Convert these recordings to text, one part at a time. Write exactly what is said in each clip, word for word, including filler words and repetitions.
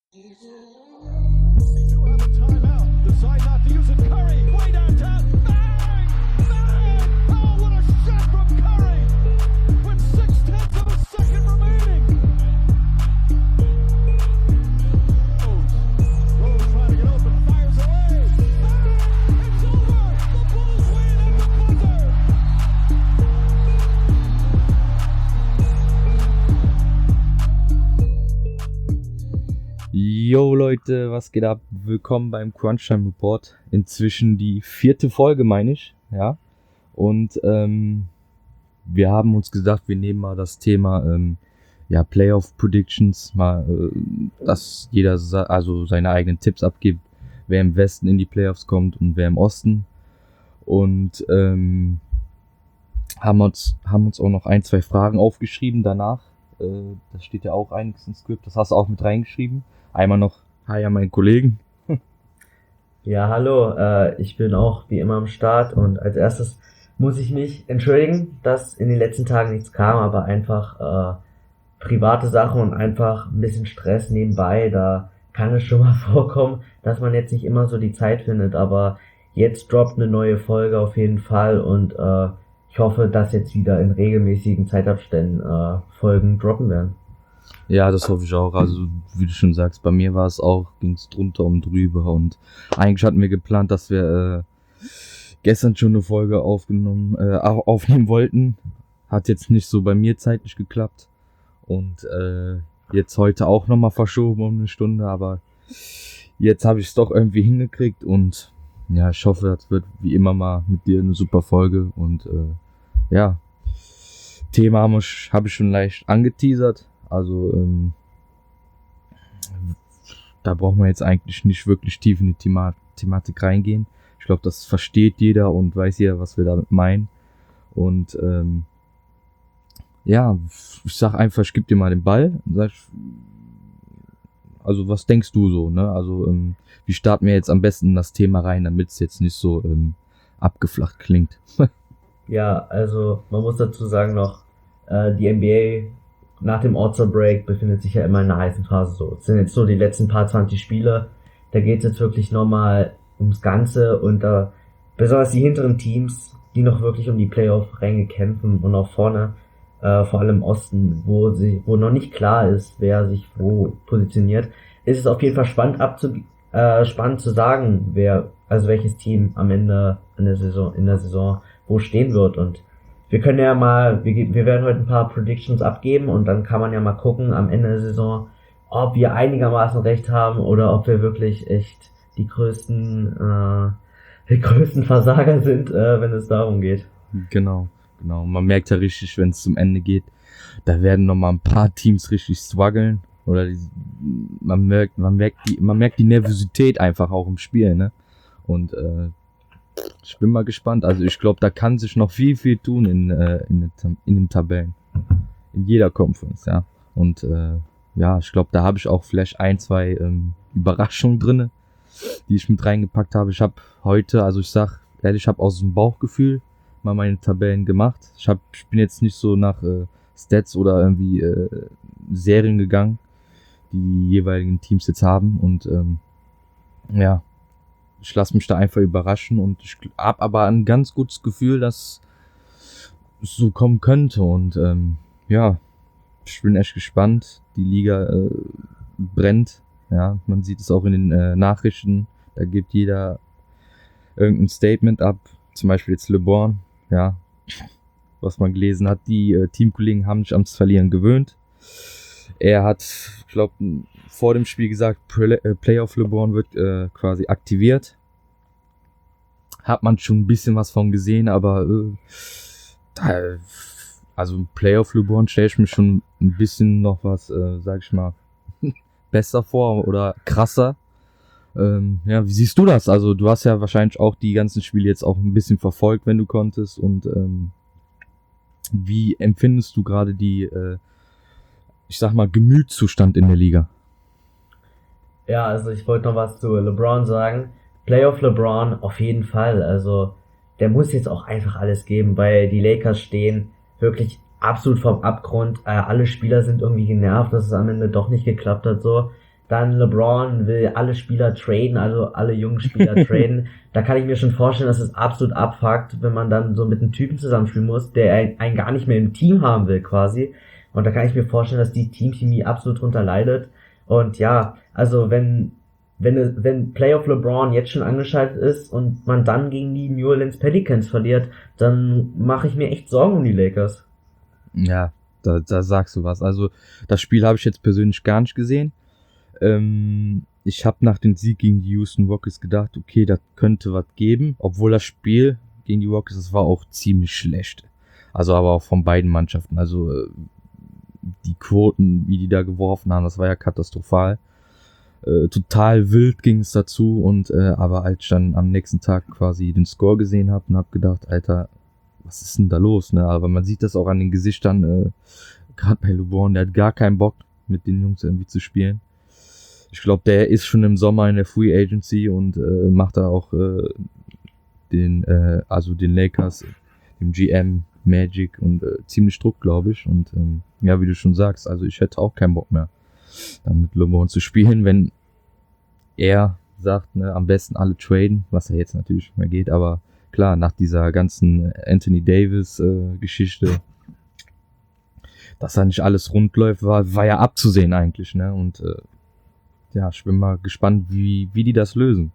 They do have a timeout. Decide not to use it. Curry, way downtown. Bang! Bang! Oh, what a shot from Curry! With six tenths of a second remaining. Rose, Rose trying to get open, fires away. Bang! It's over. The Bulls win at the buzzer. Yo Leute, was geht ab? Willkommen beim Crunchtime Report. Inzwischen die vierte Folge, meine ich, ja. Und ähm, wir haben uns gesagt, wir nehmen mal das Thema ähm, ja, Playoff Predictions, mal, äh, dass jeder sa- also seine eigenen Tipps abgibt, wer im Westen in die Playoffs kommt und wer im Osten. Und ähm, haben uns haben uns auch noch ein, zwei Fragen aufgeschrieben danach. Äh, da steht ja auch einiges im Skript, das hast du auch mit reingeschrieben. Einmal noch Hi an meinen Kollegen. Ja, hallo, äh, ich bin auch wie immer am Start und als erstes muss ich mich entschuldigen, dass in den letzten Tagen nichts kam, aber einfach äh, private Sache und einfach ein bisschen Stress nebenbei, da kann es schon mal vorkommen, dass man jetzt nicht immer so die Zeit findet, aber jetzt droppt eine neue Folge auf jeden Fall und äh, ich hoffe, dass jetzt wieder in regelmäßigen Zeitabständen äh, Folgen droppen werden. Ja, das hoffe ich auch. Also, wie du schon sagst, bei mir war es auch, ging es drunter und drüber. Und eigentlich hatten wir geplant, dass wir äh, gestern schon eine Folge aufgenommen, äh, au- aufnehmen wollten. Hat jetzt nicht so bei mir zeitlich geklappt. Und äh, jetzt heute auch nochmal verschoben um eine Stunde. Aber jetzt habe ich es doch irgendwie hingekriegt. Und ja, ich hoffe, das wird wie immer mal mit dir eine super Folge. Und äh, ja, Thema habe ich, hab ich schon leicht angeteasert. Also, ähm, da braucht man jetzt eigentlich nicht wirklich tief in die Thema- Thematik reingehen. Ich glaube, das versteht jeder und weiß jeder, was wir damit meinen. Und ähm, ja, ich sag einfach, ich gebe dir mal den Ball. Sag, also, was denkst du so, ne? Also, ähm, wie starten wir jetzt am besten in das Thema rein, damit es jetzt nicht so ähm, abgeflacht klingt? Ja, also man muss dazu sagen noch, äh, die N B A nach dem All-Star-Break befindet sich ja immer in einer heißen Phase so. Es sind jetzt so die letzten paar zwanzig Spiele, da geht es jetzt wirklich nochmal ums Ganze und äh, besonders die hinteren Teams, die noch wirklich um die Playoff-Ränge kämpfen und auch vorne, äh, vor allem im Osten, wo sie, wo noch nicht klar ist, wer sich wo positioniert, ist es auf jeden Fall spannend abzu, äh, spannend zu sagen, wer, also welches Team am Ende in der Saison, in der Saison wo stehen wird und wir können ja mal, wir, wir werden heute ein paar Predictions abgeben und dann kann man ja mal gucken am Ende der Saison, ob wir einigermaßen recht haben oder ob wir wirklich echt die größten, äh, die größten Versager sind, äh, wenn es darum geht. Genau, genau. Man merkt ja richtig, wenn es zum Ende geht, da werden noch mal ein paar Teams richtig strugglen. Oder die, man merkt, man merkt die, man merkt die Nervosität einfach auch im Spiel, ne? Und äh, ich bin mal gespannt. Also ich glaube, da kann sich noch viel, viel tun in, äh, in, den, Tab- in den Tabellen. In jeder Conference, ja. Und äh, ja, ich glaube, da habe ich auch vielleicht ein, zwei ähm, Überraschungen drinne, die ich mit reingepackt habe. Ich habe heute, also ich sag ehrlich, ich habe aus dem Bauchgefühl mal meine Tabellen gemacht. Ich, hab, ich bin jetzt nicht so nach äh, Stats oder irgendwie äh, Serien gegangen, die die jeweiligen Teams jetzt haben. Und ähm, ja, ich lasse mich da einfach überraschen und ich habe aber ein ganz gutes Gefühl, dass es so kommen könnte. Und ähm, ja, ich bin echt gespannt. Die Liga äh, brennt. Ja, man sieht es auch in den äh, Nachrichten. Da gibt jeder irgendein Statement ab. Zum Beispiel jetzt LeBron. Ja, was man gelesen hat. Die äh, Teamkollegen haben sich ans Verlieren gewöhnt. Er hat, ich glaube, vor dem Spiel gesagt, Pre- äh, Playoff LeBron wird äh, quasi aktiviert. Hat man schon ein bisschen was von gesehen, aber äh, da, also Playoff LeBron stelle ich mir schon ein bisschen noch was, äh, sag ich mal, besser vor oder krasser. Ähm, ja, wie siehst du das? Also du hast ja wahrscheinlich auch die ganzen Spiele jetzt auch ein bisschen verfolgt, wenn du konntest. Und ähm, wie empfindest du gerade die, äh, ich sag mal, Gemütszustand in der Liga? Ja, also ich wollte noch was zu LeBron sagen. Playoff LeBron auf jeden Fall. Also der muss jetzt auch einfach alles geben, weil die Lakers stehen wirklich absolut vorm Abgrund. Äh, alle Spieler sind irgendwie genervt, dass es am Ende doch nicht geklappt hat. So, Dann LeBron will alle Spieler traden, also alle jungen Spieler traden. Da kann ich mir schon vorstellen, dass es absolut abfuckt, wenn man dann so mit einem Typen zusammenspielen muss, der einen, einen gar nicht mehr im Team haben will quasi. Und da kann ich mir vorstellen, dass die Teamchemie absolut drunter leidet. Und ja, also wenn wenn wenn Playoff LeBron jetzt schon angeschaltet ist und man dann gegen die New Orleans Pelicans verliert, dann mache ich mir echt Sorgen um die Lakers. Ja, da, da sagst du was. Also das Spiel habe ich jetzt persönlich gar nicht gesehen. Ähm, ich habe nach dem Sieg gegen die Houston Rockets gedacht, okay, das könnte was geben. Obwohl das Spiel gegen die Rockets, das war auch ziemlich schlecht. Also aber auch von beiden Mannschaften. Also äh, die Quoten, wie die da geworfen haben, das war ja katastrophal. Äh, total wild ging es dazu. Und äh, aber als ich dann am nächsten Tag quasi den Score gesehen habe und habe gedacht, Alter, was ist denn da los? Ne? Aber man sieht das auch an den Gesichtern, äh, gerade bei LeBron, der hat gar keinen Bock, mit den Jungs irgendwie zu spielen. Ich glaube, der ist schon im Sommer in der Free Agency und äh, macht da auch äh, den, äh, also den Lakers, dem G M, Magic und äh, ziemlich Druck, glaube ich. Und ähm, ja, wie du schon sagst, also ich hätte auch keinen Bock mehr, dann mit LeBron zu spielen, wenn er sagt, ne, am besten alle traden, was ja jetzt natürlich nicht mehr geht, aber klar, nach dieser ganzen Anthony Davis äh, Geschichte, dass da nicht alles rund läuft, war, war ja abzusehen eigentlich, ne? Und äh, ja, ich bin mal gespannt, wie, wie die das lösen.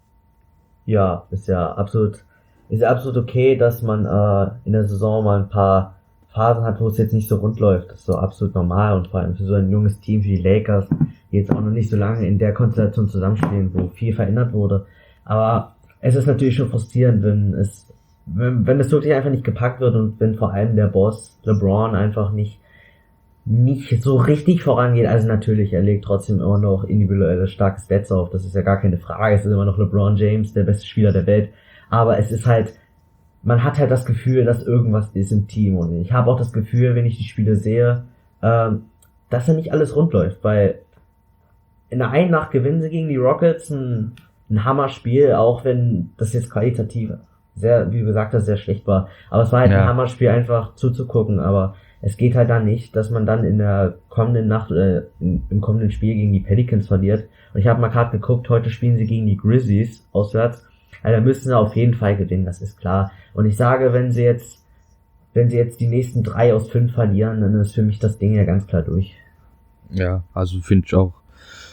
Ja, ist ja absolut, ist ja absolut okay, dass man äh, in der Saison mal ein paar Phasen hat, wo es jetzt nicht so rund läuft. Das ist so absolut normal und vor allem für so ein junges Team wie die Lakers, die jetzt auch noch nicht so lange in der Konstellation zusammenspielen, wo viel verändert wurde. Aber es ist natürlich schon frustrierend, wenn es, wenn, wenn es wirklich einfach nicht gepackt wird und wenn vor allem der Boss LeBron einfach nicht nicht so richtig vorangeht. Also natürlich, er legt trotzdem immer noch individuelle starke Stats auf, das ist ja gar keine Frage, es ist immer noch LeBron James, der beste Spieler der Welt, aber es ist halt, man hat halt das Gefühl, dass irgendwas ist im Team und ich habe auch das Gefühl, wenn ich die Spiele sehe, ähm, dass da nicht alles rund läuft, weil in der einen Nacht gewinnen sie gegen die Rockets ein, ein Hammerspiel, auch wenn das jetzt qualitativ sehr, wie gesagt, das sehr schlecht war, aber es war halt Ja. ein Hammerspiel einfach zuzugucken, aber es geht halt dann nicht, dass man dann in der kommenden Nacht oder im kommenden Spiel gegen die Pelicans verliert. Und ich habe mal gerade geguckt, heute spielen sie gegen die Grizzlies auswärts. Also da müssen sie auf jeden Fall gewinnen, das ist klar. Und ich sage, wenn sie jetzt, wenn sie jetzt die nächsten drei aus fünf verlieren, dann ist für mich das Ding ja ganz klar durch. Ja, also finde ich auch.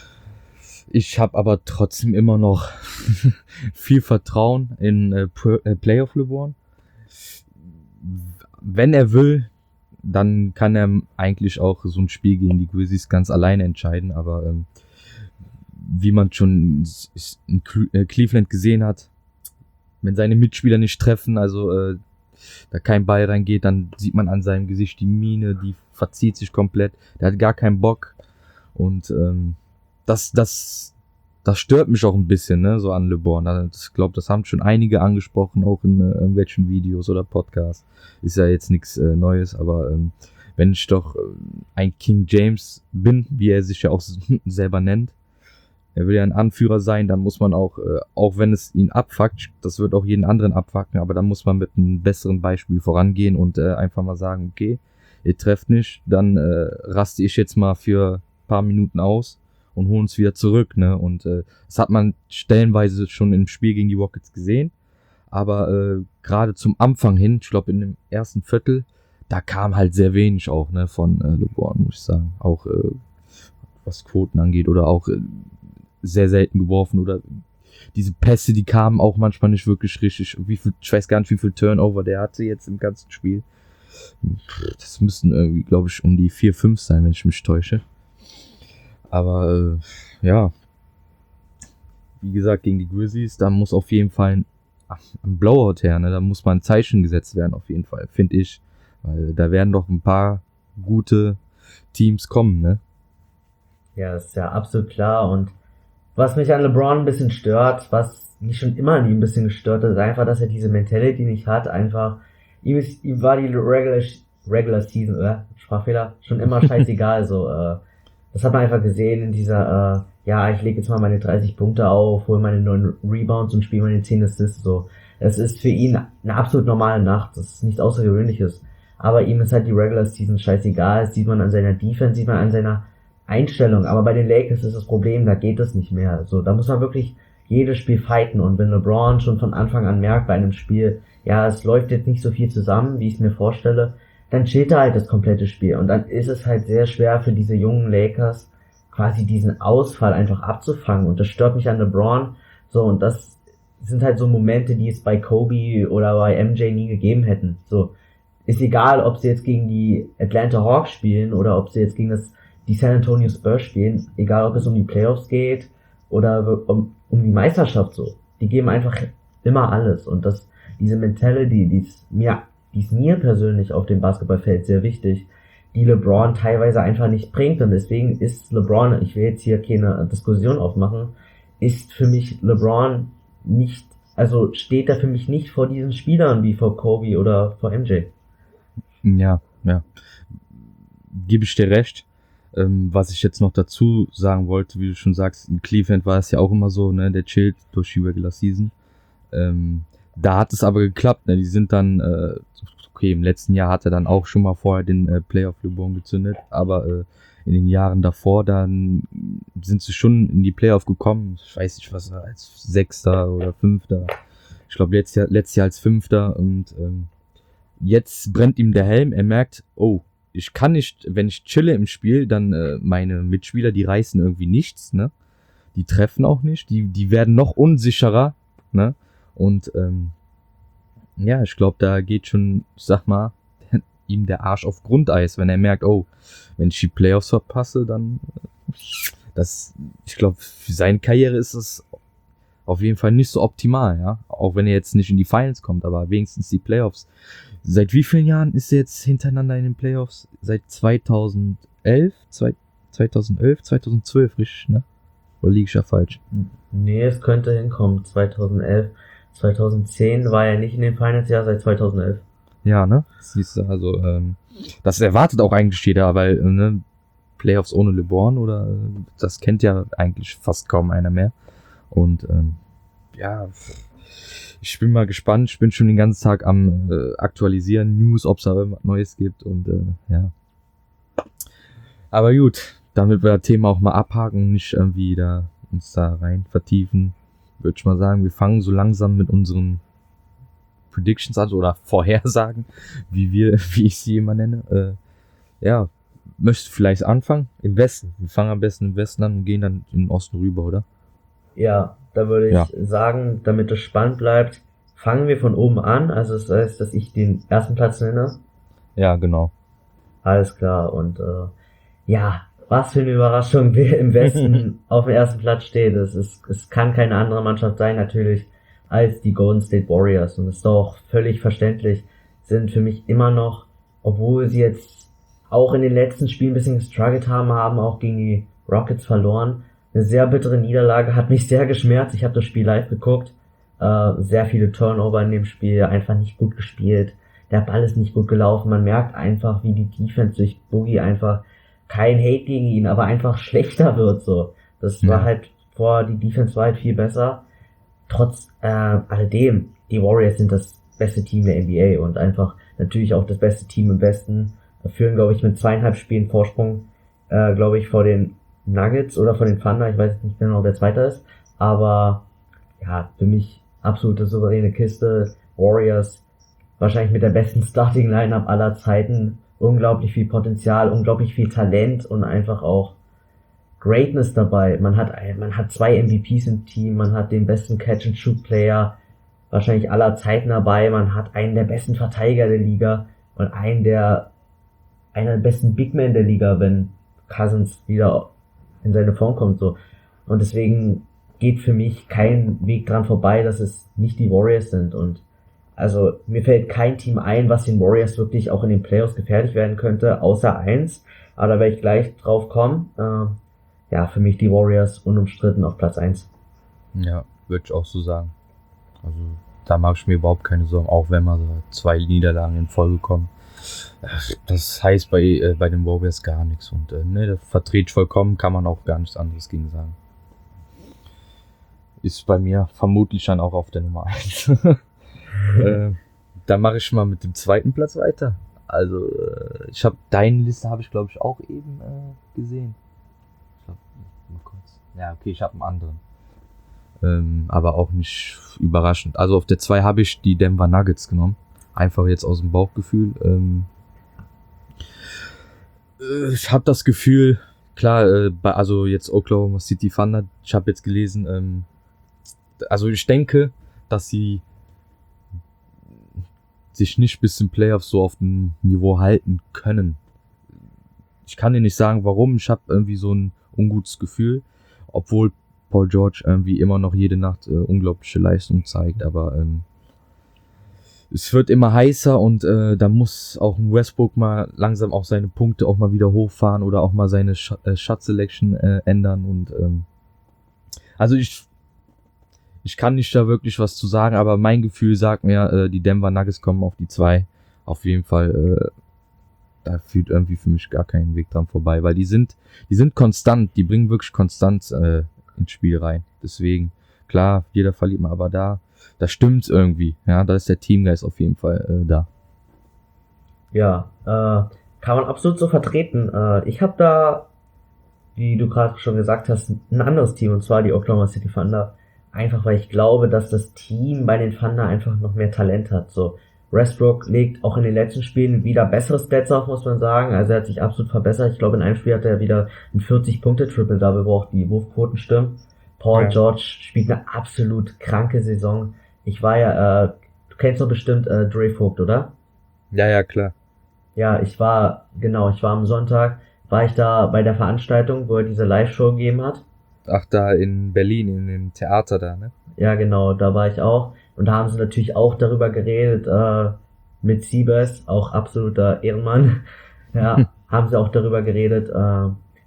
Ich habe aber trotzdem immer noch viel Vertrauen in äh, Pro- äh, Playoff LeBron. Wenn er will, dann kann er eigentlich auch so ein Spiel gegen die Grizzlies ganz alleine entscheiden, aber ähm, wie man schon in Cleveland gesehen hat, wenn seine Mitspieler nicht treffen, also äh, da kein Ball reingeht, dann sieht man an seinem Gesicht die Miene, die verzieht sich komplett, der hat gar keinen Bock und ähm, das, das, das stört mich auch ein bisschen, ne, so an LeBron. Also ich glaube, das haben schon einige angesprochen, auch in äh, irgendwelchen Videos oder Podcasts. Ist ja jetzt nichts äh, Neues, aber ähm, wenn ich doch äh, ein King James bin, wie er sich ja auch selber nennt, er will ja ein Anführer sein, dann muss man auch, äh, auch wenn es ihn abfuckt, das wird auch jeden anderen abfucken, aber dann muss man mit einem besseren Beispiel vorangehen und äh, einfach mal sagen, okay, ihr trefft nicht, dann äh, raste ich jetzt mal für ein paar Minuten aus und holen uns wieder zurück, ne? Und äh, das hat man stellenweise schon im Spiel gegen die Rockets gesehen. Aber äh, gerade zum Anfang hin, ich glaube in dem ersten Viertel, da kam halt sehr wenig auch, ne, von äh, LeBron, muss ich sagen. Auch äh, was Quoten angeht oder auch äh, sehr selten geworfen oder diese Pässe, die kamen auch manchmal nicht wirklich richtig. Wie viel, ich weiß gar nicht, wie viel Turnover der hatte jetzt im ganzen Spiel. Das müssten irgendwie, glaube ich, um die vier, fünf sein, wenn ich mich täusche. Aber äh, ja, wie gesagt, gegen die Grizzlies, da muss auf jeden Fall ein, ein Blowout her, ne? Da muss mal ein Zeichen gesetzt werden, auf jeden Fall, finde ich. Weil da werden doch ein paar gute Teams kommen, ne? Ja, das ist ja absolut klar. Und was mich an LeBron ein bisschen stört, was mich schon immer an ihm ein bisschen gestört hat, ist einfach, dass er diese Mentality nicht hat. Einfach, ihm, ist, ihm war die Regular, Regular Season, oder? Sprachfehler, schon immer scheißegal, so, äh, das hat man einfach gesehen in dieser, äh, ja, ich lege jetzt mal meine dreißig Punkte auf, hole meine neun Rebounds und spiele meine zehn Assists, so. Es ist für ihn eine absolut normale Nacht, das ist nichts Außergewöhnliches. Aber ihm ist halt die Regular Season scheißegal, das sieht man an seiner Defense, sieht man an seiner Einstellung. Aber bei den Lakers ist das Problem, da geht es nicht mehr. So, da muss man wirklich jedes Spiel fighten. Und wenn LeBron schon von Anfang an merkt bei einem Spiel, ja, es läuft jetzt nicht so viel zusammen, wie ich es mir vorstelle, dann chillt er halt das komplette Spiel. Und dann ist es halt sehr schwer für diese jungen Lakers, quasi diesen Ausfall einfach abzufangen. Und das stört mich an LeBron. So, und das sind halt so Momente, die es bei Kobe oder bei M J nie gegeben hätten. So, ist egal, ob sie jetzt gegen die Atlanta Hawks spielen oder ob sie jetzt gegen das, die San Antonio Spurs spielen, egal ob es um die Playoffs geht oder um, um die Meisterschaft so. Die geben einfach immer alles. Und das, diese Mentality, die ist mir, die ist mir persönlich auf dem Basketballfeld sehr wichtig, die LeBron teilweise einfach nicht bringt. Und deswegen ist LeBron, ich will jetzt hier keine Diskussion aufmachen, ist für mich LeBron nicht, also steht er für mich nicht vor diesen Spielern wie vor Kobe oder vor M J. Ja, ja. Gebe ich dir recht. Ähm, was ich jetzt noch dazu sagen wollte, wie du schon sagst, in Cleveland war es ja auch immer so, ne, der chillt durch die Regular Season. Ähm, da hat es aber geklappt, ne, die sind dann, äh, okay, im letzten Jahr hat er dann auch schon mal vorher den äh, Playoff-LeBron gezündet, aber äh, in den Jahren davor, dann sind sie schon in die Playoff gekommen, ich weiß nicht was, als Sechster oder Fünfter, ich glaube letztes Jahr, letztes Jahr als Fünfter und ähm, jetzt brennt ihm der Helm, er merkt, oh, ich kann nicht, wenn ich chille im Spiel, dann äh, meine Mitspieler, die reißen irgendwie nichts, ne? Die treffen auch nicht, die die werden noch unsicherer, ne? Und ähm, ja, ich glaube, da geht schon, ich sag mal, ihm der Arsch auf Grundeis, wenn er merkt, oh, wenn ich die Playoffs verpasse, dann äh, das, ich glaube, für seine Karriere ist es auf jeden Fall nicht so optimal, ja? Auch wenn er jetzt nicht in die Finals kommt, aber wenigstens die Playoffs. Seit wie vielen Jahren ist er jetzt hintereinander in den Playoffs? Seit zweitausendelf, zweitausendelf, zweitausendzwölf, richtig, ne? Oder liege ich ja falsch? Nee, es könnte hinkommen. zweitausendelf, zweitausendzehn war er nicht in den Finals, ja, seit zweitausendelf. Ja, ne? Siehst du, also, ähm, das erwartet auch eigentlich jeder, weil, ne, Playoffs ohne LeBron oder, das kennt ja eigentlich fast kaum einer mehr. Und, ähm, ja, ich bin mal gespannt. Ich bin schon den ganzen Tag am äh, aktualisieren, News, ob es da irgendwas Neues gibt und äh, ja. Aber gut, damit wir das Thema auch mal abhaken und nicht irgendwie da uns da rein vertiefen, würde ich mal sagen, wir fangen so langsam mit unseren Predictions an oder Vorhersagen, wie wir, wie ich sie immer nenne. Äh, ja, möchtest du vielleicht anfangen? Im Westen. Wir fangen am besten im Westen an und gehen dann in den Osten rüber, oder? Ja, da würde ich Ja. sagen, damit es spannend bleibt, fangen wir von oben an. Also das heißt, dass ich den ersten Platz nenne. Ja, genau. Alles klar. Und äh, ja, was für eine Überraschung, wer im Westen auf dem ersten Platz steht. Es, ist, es kann keine andere Mannschaft sein, natürlich, als die Golden State Warriors. Und es ist doch völlig verständlich, sind für mich immer noch, obwohl sie jetzt auch in den letzten Spielen ein bisschen gestruggelt haben, haben auch gegen die Rockets verloren. Eine sehr bittere Niederlage, hat mich sehr geschmerzt. Ich habe das Spiel live geguckt. Äh, sehr viele Turnover in dem Spiel, einfach nicht gut gespielt. Der Ball ist nicht gut gelaufen. Man merkt einfach, wie die Defense durch Boogie einfach, kein Hate gegen ihn, aber einfach schlechter wird so. Das war Ja. halt vor, die Defense war halt viel besser. Trotz äh, alledem, die Warriors sind das beste Team der N B A und einfach natürlich auch das beste Team im Westen. Führen, glaube ich, mit zweieinhalb Spielen Vorsprung, äh, glaube ich, vor den Nuggets oder vor den Thunder, ich weiß nicht genau, wer Zweiter ist, aber ja, für mich absolute souveräne Kiste, Warriors, wahrscheinlich mit der besten Starting-Lineup aller Zeiten, unglaublich viel Potenzial, unglaublich viel Talent und einfach auch Greatness dabei. Man hat, man hat zwei M V Ps im Team, man hat den besten Catch-and-Shoot-Player wahrscheinlich aller Zeiten dabei, man hat einen der besten Verteidiger der Liga und einen der, einer der besten Big Men der Liga, wenn Cousins wieder in seine Form kommt, so. Und deswegen geht für mich kein Weg dran vorbei, dass es nicht die Warriors sind. Und also mir fällt kein Team ein, was den Warriors wirklich auch in den Playoffs gefährlich werden könnte, außer eins. Aber da werde ich gleich drauf kommen. Äh, ja, für mich die Warriors unumstritten auf Platz eins. Ja, würde ich auch so sagen. Also da mache ich mir überhaupt keine Sorgen, auch wenn mal so zwei Niederlagen in Folge kommen. Das heißt bei äh, bei den Warriors gar nichts und äh, ne, das vertrete ich vollkommen, kann man auch gar nichts anderes gegen sagen. Ist bei mir vermutlich dann auch auf der Nummer eins. äh, dann mache ich mal mit dem zweiten Platz weiter. Also äh, ich habe deine Liste habe ich glaube ich auch eben äh, gesehen. Ja, okay, ich habe einen anderen. Ähm, aber auch nicht überraschend. Also auf der zwei habe ich die Denver Nuggets genommen. Einfach jetzt aus dem Bauchgefühl. Ähm, äh, ich habe das Gefühl, klar, äh, bei, also jetzt Oklahoma City Thunder, ich habe jetzt gelesen, ähm, also ich denke, dass sie sich nicht bis zum Playoffs so auf dem Niveau halten können. Ich kann dir nicht sagen, warum. Ich habe irgendwie so ein ungutes Gefühl, obwohl Paul George irgendwie immer noch jede Nacht äh, unglaubliche Leistung zeigt, aber ähm, es wird immer heißer und äh, da muss auch ein Westbrook mal langsam auch seine Punkte auch mal wieder hochfahren oder auch mal seine Sh- äh, Shot Selection äh, ändern und ähm, also ich ich kann nicht da wirklich was zu sagen, aber mein Gefühl sagt mir, äh, die Denver Nuggets kommen auf die zwei. Auf jeden Fall, äh, da führt irgendwie für mich gar keinen Weg dran vorbei, weil die sind, die sind konstant, die bringen wirklich konstant äh, ins Spiel rein. Deswegen, klar, jeder verliert mal, aber da, da stimmt's irgendwie. Ja, da ist der Teamgeist auf jeden Fall äh, da. Ja, äh, kann man absolut so vertreten. Äh, ich habe da, wie du gerade schon gesagt hast, ein anderes Team, und zwar die Oklahoma City Thunder. Einfach weil ich glaube, dass das Team bei den Thunder einfach noch mehr Talent hat. So, Westbrook legt auch in den letzten Spielen wieder bessere Stats auf, muss man sagen. Also er hat sich absolut verbessert. Ich glaube, in einem Spiel hat er wieder ein vierzig-Punkte-Triple-Double, wo auch die Wurfquoten stimmen. Paul Ja. George spielt eine absolut kranke Saison. Ich war ja, äh, du kennst doch bestimmt äh, Dre Vogt, oder? Ja, ja, klar. Ja, ich war, genau, ich war am Sonntag, war ich da bei der Veranstaltung, wo er diese Live-Show gegeben hat. Ach, da in Berlin, in dem Theater da, ne? Ja, genau, da war ich auch. Und da haben sie natürlich auch darüber geredet, äh, mit Siebes, auch absoluter Ehrenmann. Ja, haben sie auch darüber geredet, äh,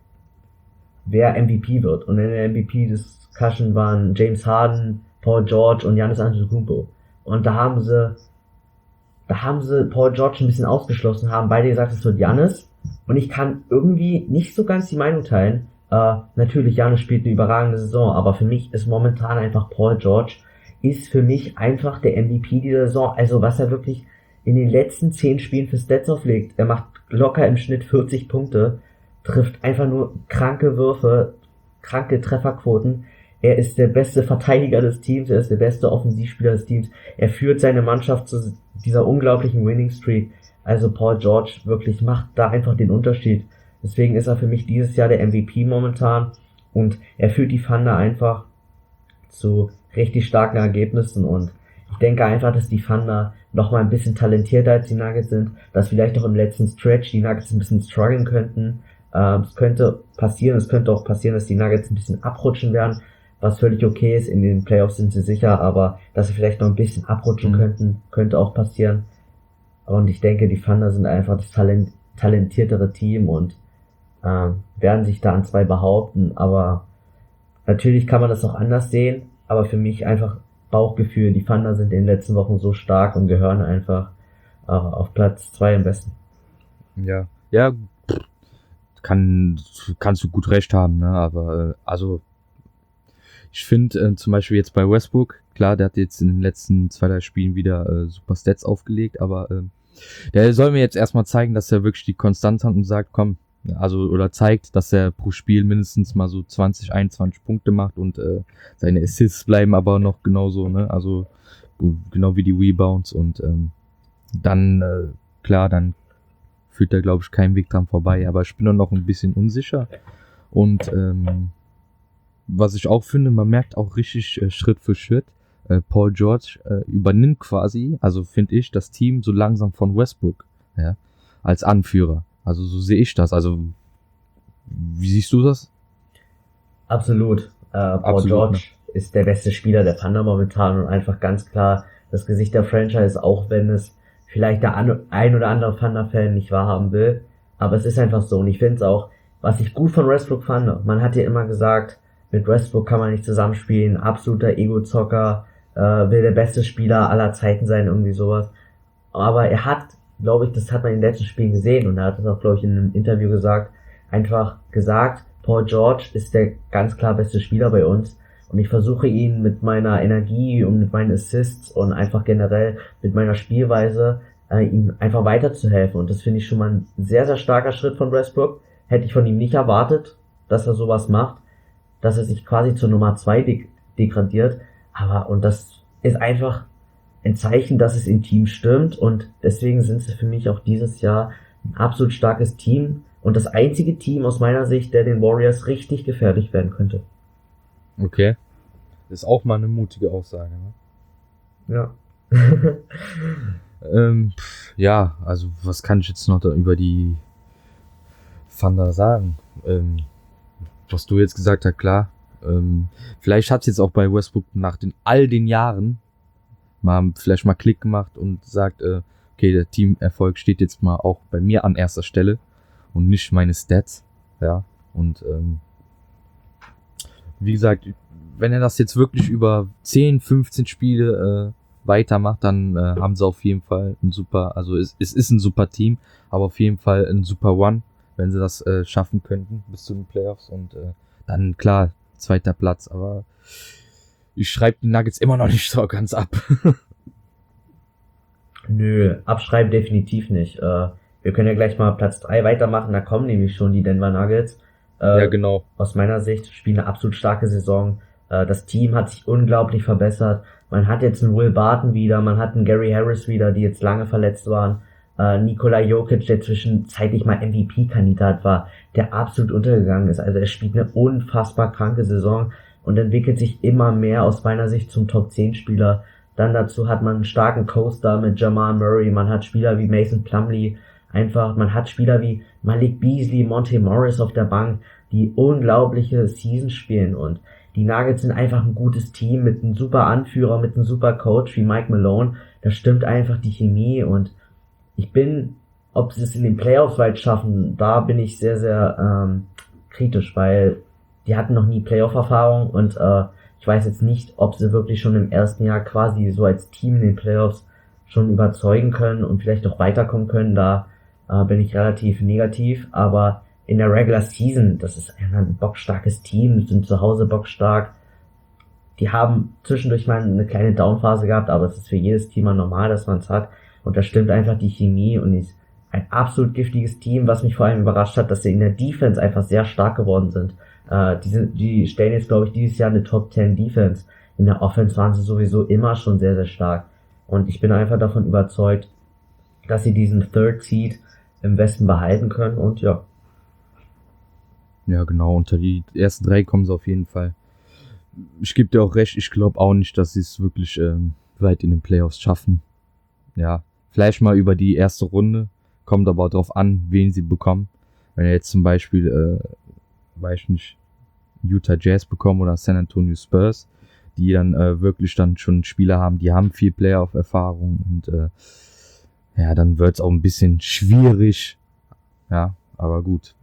wer M V P wird. Und in der M V P-Discussion waren James Harden, Paul George und Giannis Antetokounmpo. Und da haben sie, da haben sie Paul George ein bisschen ausgeschlossen, haben beide gesagt, es wird Giannis. Und ich kann irgendwie nicht so ganz die Meinung teilen. Äh, natürlich, Giannis spielt eine überragende Saison, aber für mich ist momentan einfach Paul George, ist für mich einfach der M V P dieser Saison. Also was er wirklich in den letzten zehn Spielen für Stats auflegt. Er macht locker im Schnitt vierzig Punkte, trifft einfach nur kranke Würfe, kranke Trefferquoten. Er ist der beste Verteidiger des Teams, er ist der beste Offensivspieler des Teams. Er führt seine Mannschaft zu dieser unglaublichen Winning Streak. Also Paul George wirklich macht da einfach den Unterschied. Deswegen ist er für mich dieses Jahr der M V P momentan und er führt die Thunder einfach zu richtig starken Ergebnissen und ich denke einfach, dass die Thunder noch mal ein bisschen talentierter als die Nuggets sind, dass vielleicht auch im letzten Stretch die Nuggets ein bisschen strugglen könnten. Ähm, es könnte passieren, es könnte auch passieren, dass die Nuggets ein bisschen abrutschen werden, was völlig okay ist. In den Playoffs sind sie sicher, aber dass sie vielleicht noch ein bisschen abrutschen Mhm. könnten, könnte auch passieren. Und ich denke, die Thunder sind einfach das Talent, talentiertere Team und ähm, werden sich da an zwei behaupten. Aber natürlich kann man das auch anders sehen. Aber für mich einfach Bauchgefühl. Die Thunder sind in den letzten Wochen so stark und gehören einfach äh, auf Platz zwei am besten. Ja, ja, pff, kann, kannst du gut recht haben, ne? Aber äh, also ich finde äh, zum Beispiel jetzt bei Westbrook, klar, der hat jetzt in den letzten zwei, drei Spielen wieder äh, super Stats aufgelegt, aber äh, der soll mir jetzt erstmal zeigen, dass er wirklich die Konstanz hat und sagt, komm, also oder zeigt, dass er pro Spiel mindestens mal so zwanzig, einundzwanzig Punkte macht und äh, seine Assists bleiben aber noch genauso, ne? Also genau wie die Rebounds und ähm, dann äh, klar, dann führt da glaube ich keinen Weg dran vorbei, aber ich bin dann noch ein bisschen unsicher und ähm, was ich auch finde, man merkt auch richtig äh, Schritt für Schritt, äh, Paul George äh, übernimmt quasi, also finde ich, das Team so langsam von Westbrook, ja, als Anführer. Also so sehe ich das. Also wie siehst du das? Absolut. Äh, Paul Absolut, George ist der beste Spieler der Thunder momentan und einfach ganz klar das Gesicht der Franchise, auch wenn es vielleicht der an, ein oder andere Thunder-Fan nicht wahrhaben will. Aber es ist einfach so. Und ich finde es auch, was ich gut von Westbrook fand, man hat ja immer gesagt, mit Westbrook kann man nicht zusammenspielen, absoluter Ego-Zocker, äh, will der beste Spieler aller Zeiten sein, irgendwie sowas. Aber er hat, glaube ich, das hat man in den letzten Spielen gesehen und er hat das auch, glaube ich, in einem Interview gesagt, einfach gesagt, Paul George ist der ganz klar beste Spieler bei uns und ich versuche ihn mit meiner Energie und mit meinen Assists und einfach generell mit meiner Spielweise äh, ihm einfach weiterzuhelfen und das finde ich schon mal ein sehr, sehr starker Schritt von Westbrook. Hätte ich von ihm nicht erwartet, dass er sowas macht. dass er sich quasi zur Nummer zwei de- degradiert. Aber, und das ist einfach ein Zeichen, dass es im Team stimmt, und deswegen sind sie für mich auch dieses Jahr ein absolut starkes Team und das einzige Team aus meiner Sicht, der den Warriors richtig gefährlich werden könnte. Okay. Ist auch mal eine mutige Aussage, ne? Ja. Ähm, pff, ja, also was kann ich jetzt noch da über die Thunder sagen? Ähm, was du jetzt gesagt hast, klar. Ähm, vielleicht hat es jetzt auch bei Westbrook nach den all den Jahren mal vielleicht mal Klick gemacht und sagt, äh, okay, der Teamerfolg steht jetzt mal auch bei mir an erster Stelle und nicht meine Stats. Ja, und ähm, wie gesagt, wenn er das jetzt wirklich über zehn, fünfzehn Spiele äh, weitermacht, dann äh, haben sie auf jeden Fall ein super, also es, es ist ein super Team, aber auf jeden Fall ein super One, wenn sie das äh, schaffen könnten bis zu den Playoffs, und äh, dann klar, zweiter Platz, aber ich schreibe die Nuggets immer noch nicht so ganz ab. Nö, abschreiben definitiv nicht. Äh, wir können ja gleich mal Platz drei weitermachen, da kommen nämlich schon die Denver Nuggets. Äh, Ja, genau. Aus meiner Sicht spielen eine absolut starke Saison. Äh, das Team hat sich unglaublich verbessert. Man hat jetzt einen Will Barton wieder, man hat einen Gary Harris wieder, die jetzt lange verletzt waren. Äh, Nikola Jokic, der zwischenzeitlich mal M V P-Kandidat war, der absolut untergegangen ist. Also er spielt eine unfassbar kranke Saison und entwickelt sich immer mehr aus meiner Sicht zum Top zehn Spieler. Dann dazu hat man einen starken Co-Star mit Jamal Murray, man hat Spieler wie Mason Plumlee, einfach, man hat Spieler wie Malik Beasley, Monte Morris auf der Bank, die unglaubliche Season spielen, und die Nuggets sind einfach ein gutes Team mit einem super Anführer, mit einem super Coach wie Mike Malone. Da stimmt einfach die Chemie, und ich bin, ob sie es in den Playoffs weit schaffen, da bin ich sehr, sehr ähm, kritisch, weil die hatten noch nie Playoff-Erfahrung, und äh, ich weiß jetzt nicht, ob sie wirklich schon im ersten Jahr quasi so als Team in den Playoffs schon überzeugen können und vielleicht auch weiterkommen können. Da äh, bin ich relativ negativ, aber in der Regular Season, das ist ein bockstarkes Team, sind zu Hause bockstark. Die haben zwischendurch mal eine kleine Downphase gehabt, aber es ist für jedes Team mal normal, dass man es hat. Und da stimmt einfach die Chemie, und ist ein absolut giftiges Team, was mich vor allem überrascht hat, dass sie in der Defense einfach sehr stark geworden sind. Äh, die, sind die stellen jetzt, glaube ich, dieses Jahr eine Top zehn Defense. In der Offense waren sie sowieso immer schon sehr, sehr stark. Und ich bin einfach davon überzeugt, dass sie diesen Third Seed im Westen behalten können, und ja. Ja, genau, unter die ersten drei kommen sie auf jeden Fall. Ich gebe dir auch recht, ich glaube auch nicht, dass sie es wirklich ähm, weit in den Playoffs schaffen. Ja, vielleicht mal über die erste Runde, kommt aber auch drauf an, wen sie bekommen. Wenn er jetzt zum Beispiel, äh, weiß ich nicht, Utah Jazz bekommen oder San Antonio Spurs, die dann äh, wirklich dann schon Spieler haben, die haben viel Playoff-Erfahrung, und äh, ja, dann wird's auch ein bisschen schwierig. Ja, aber gut.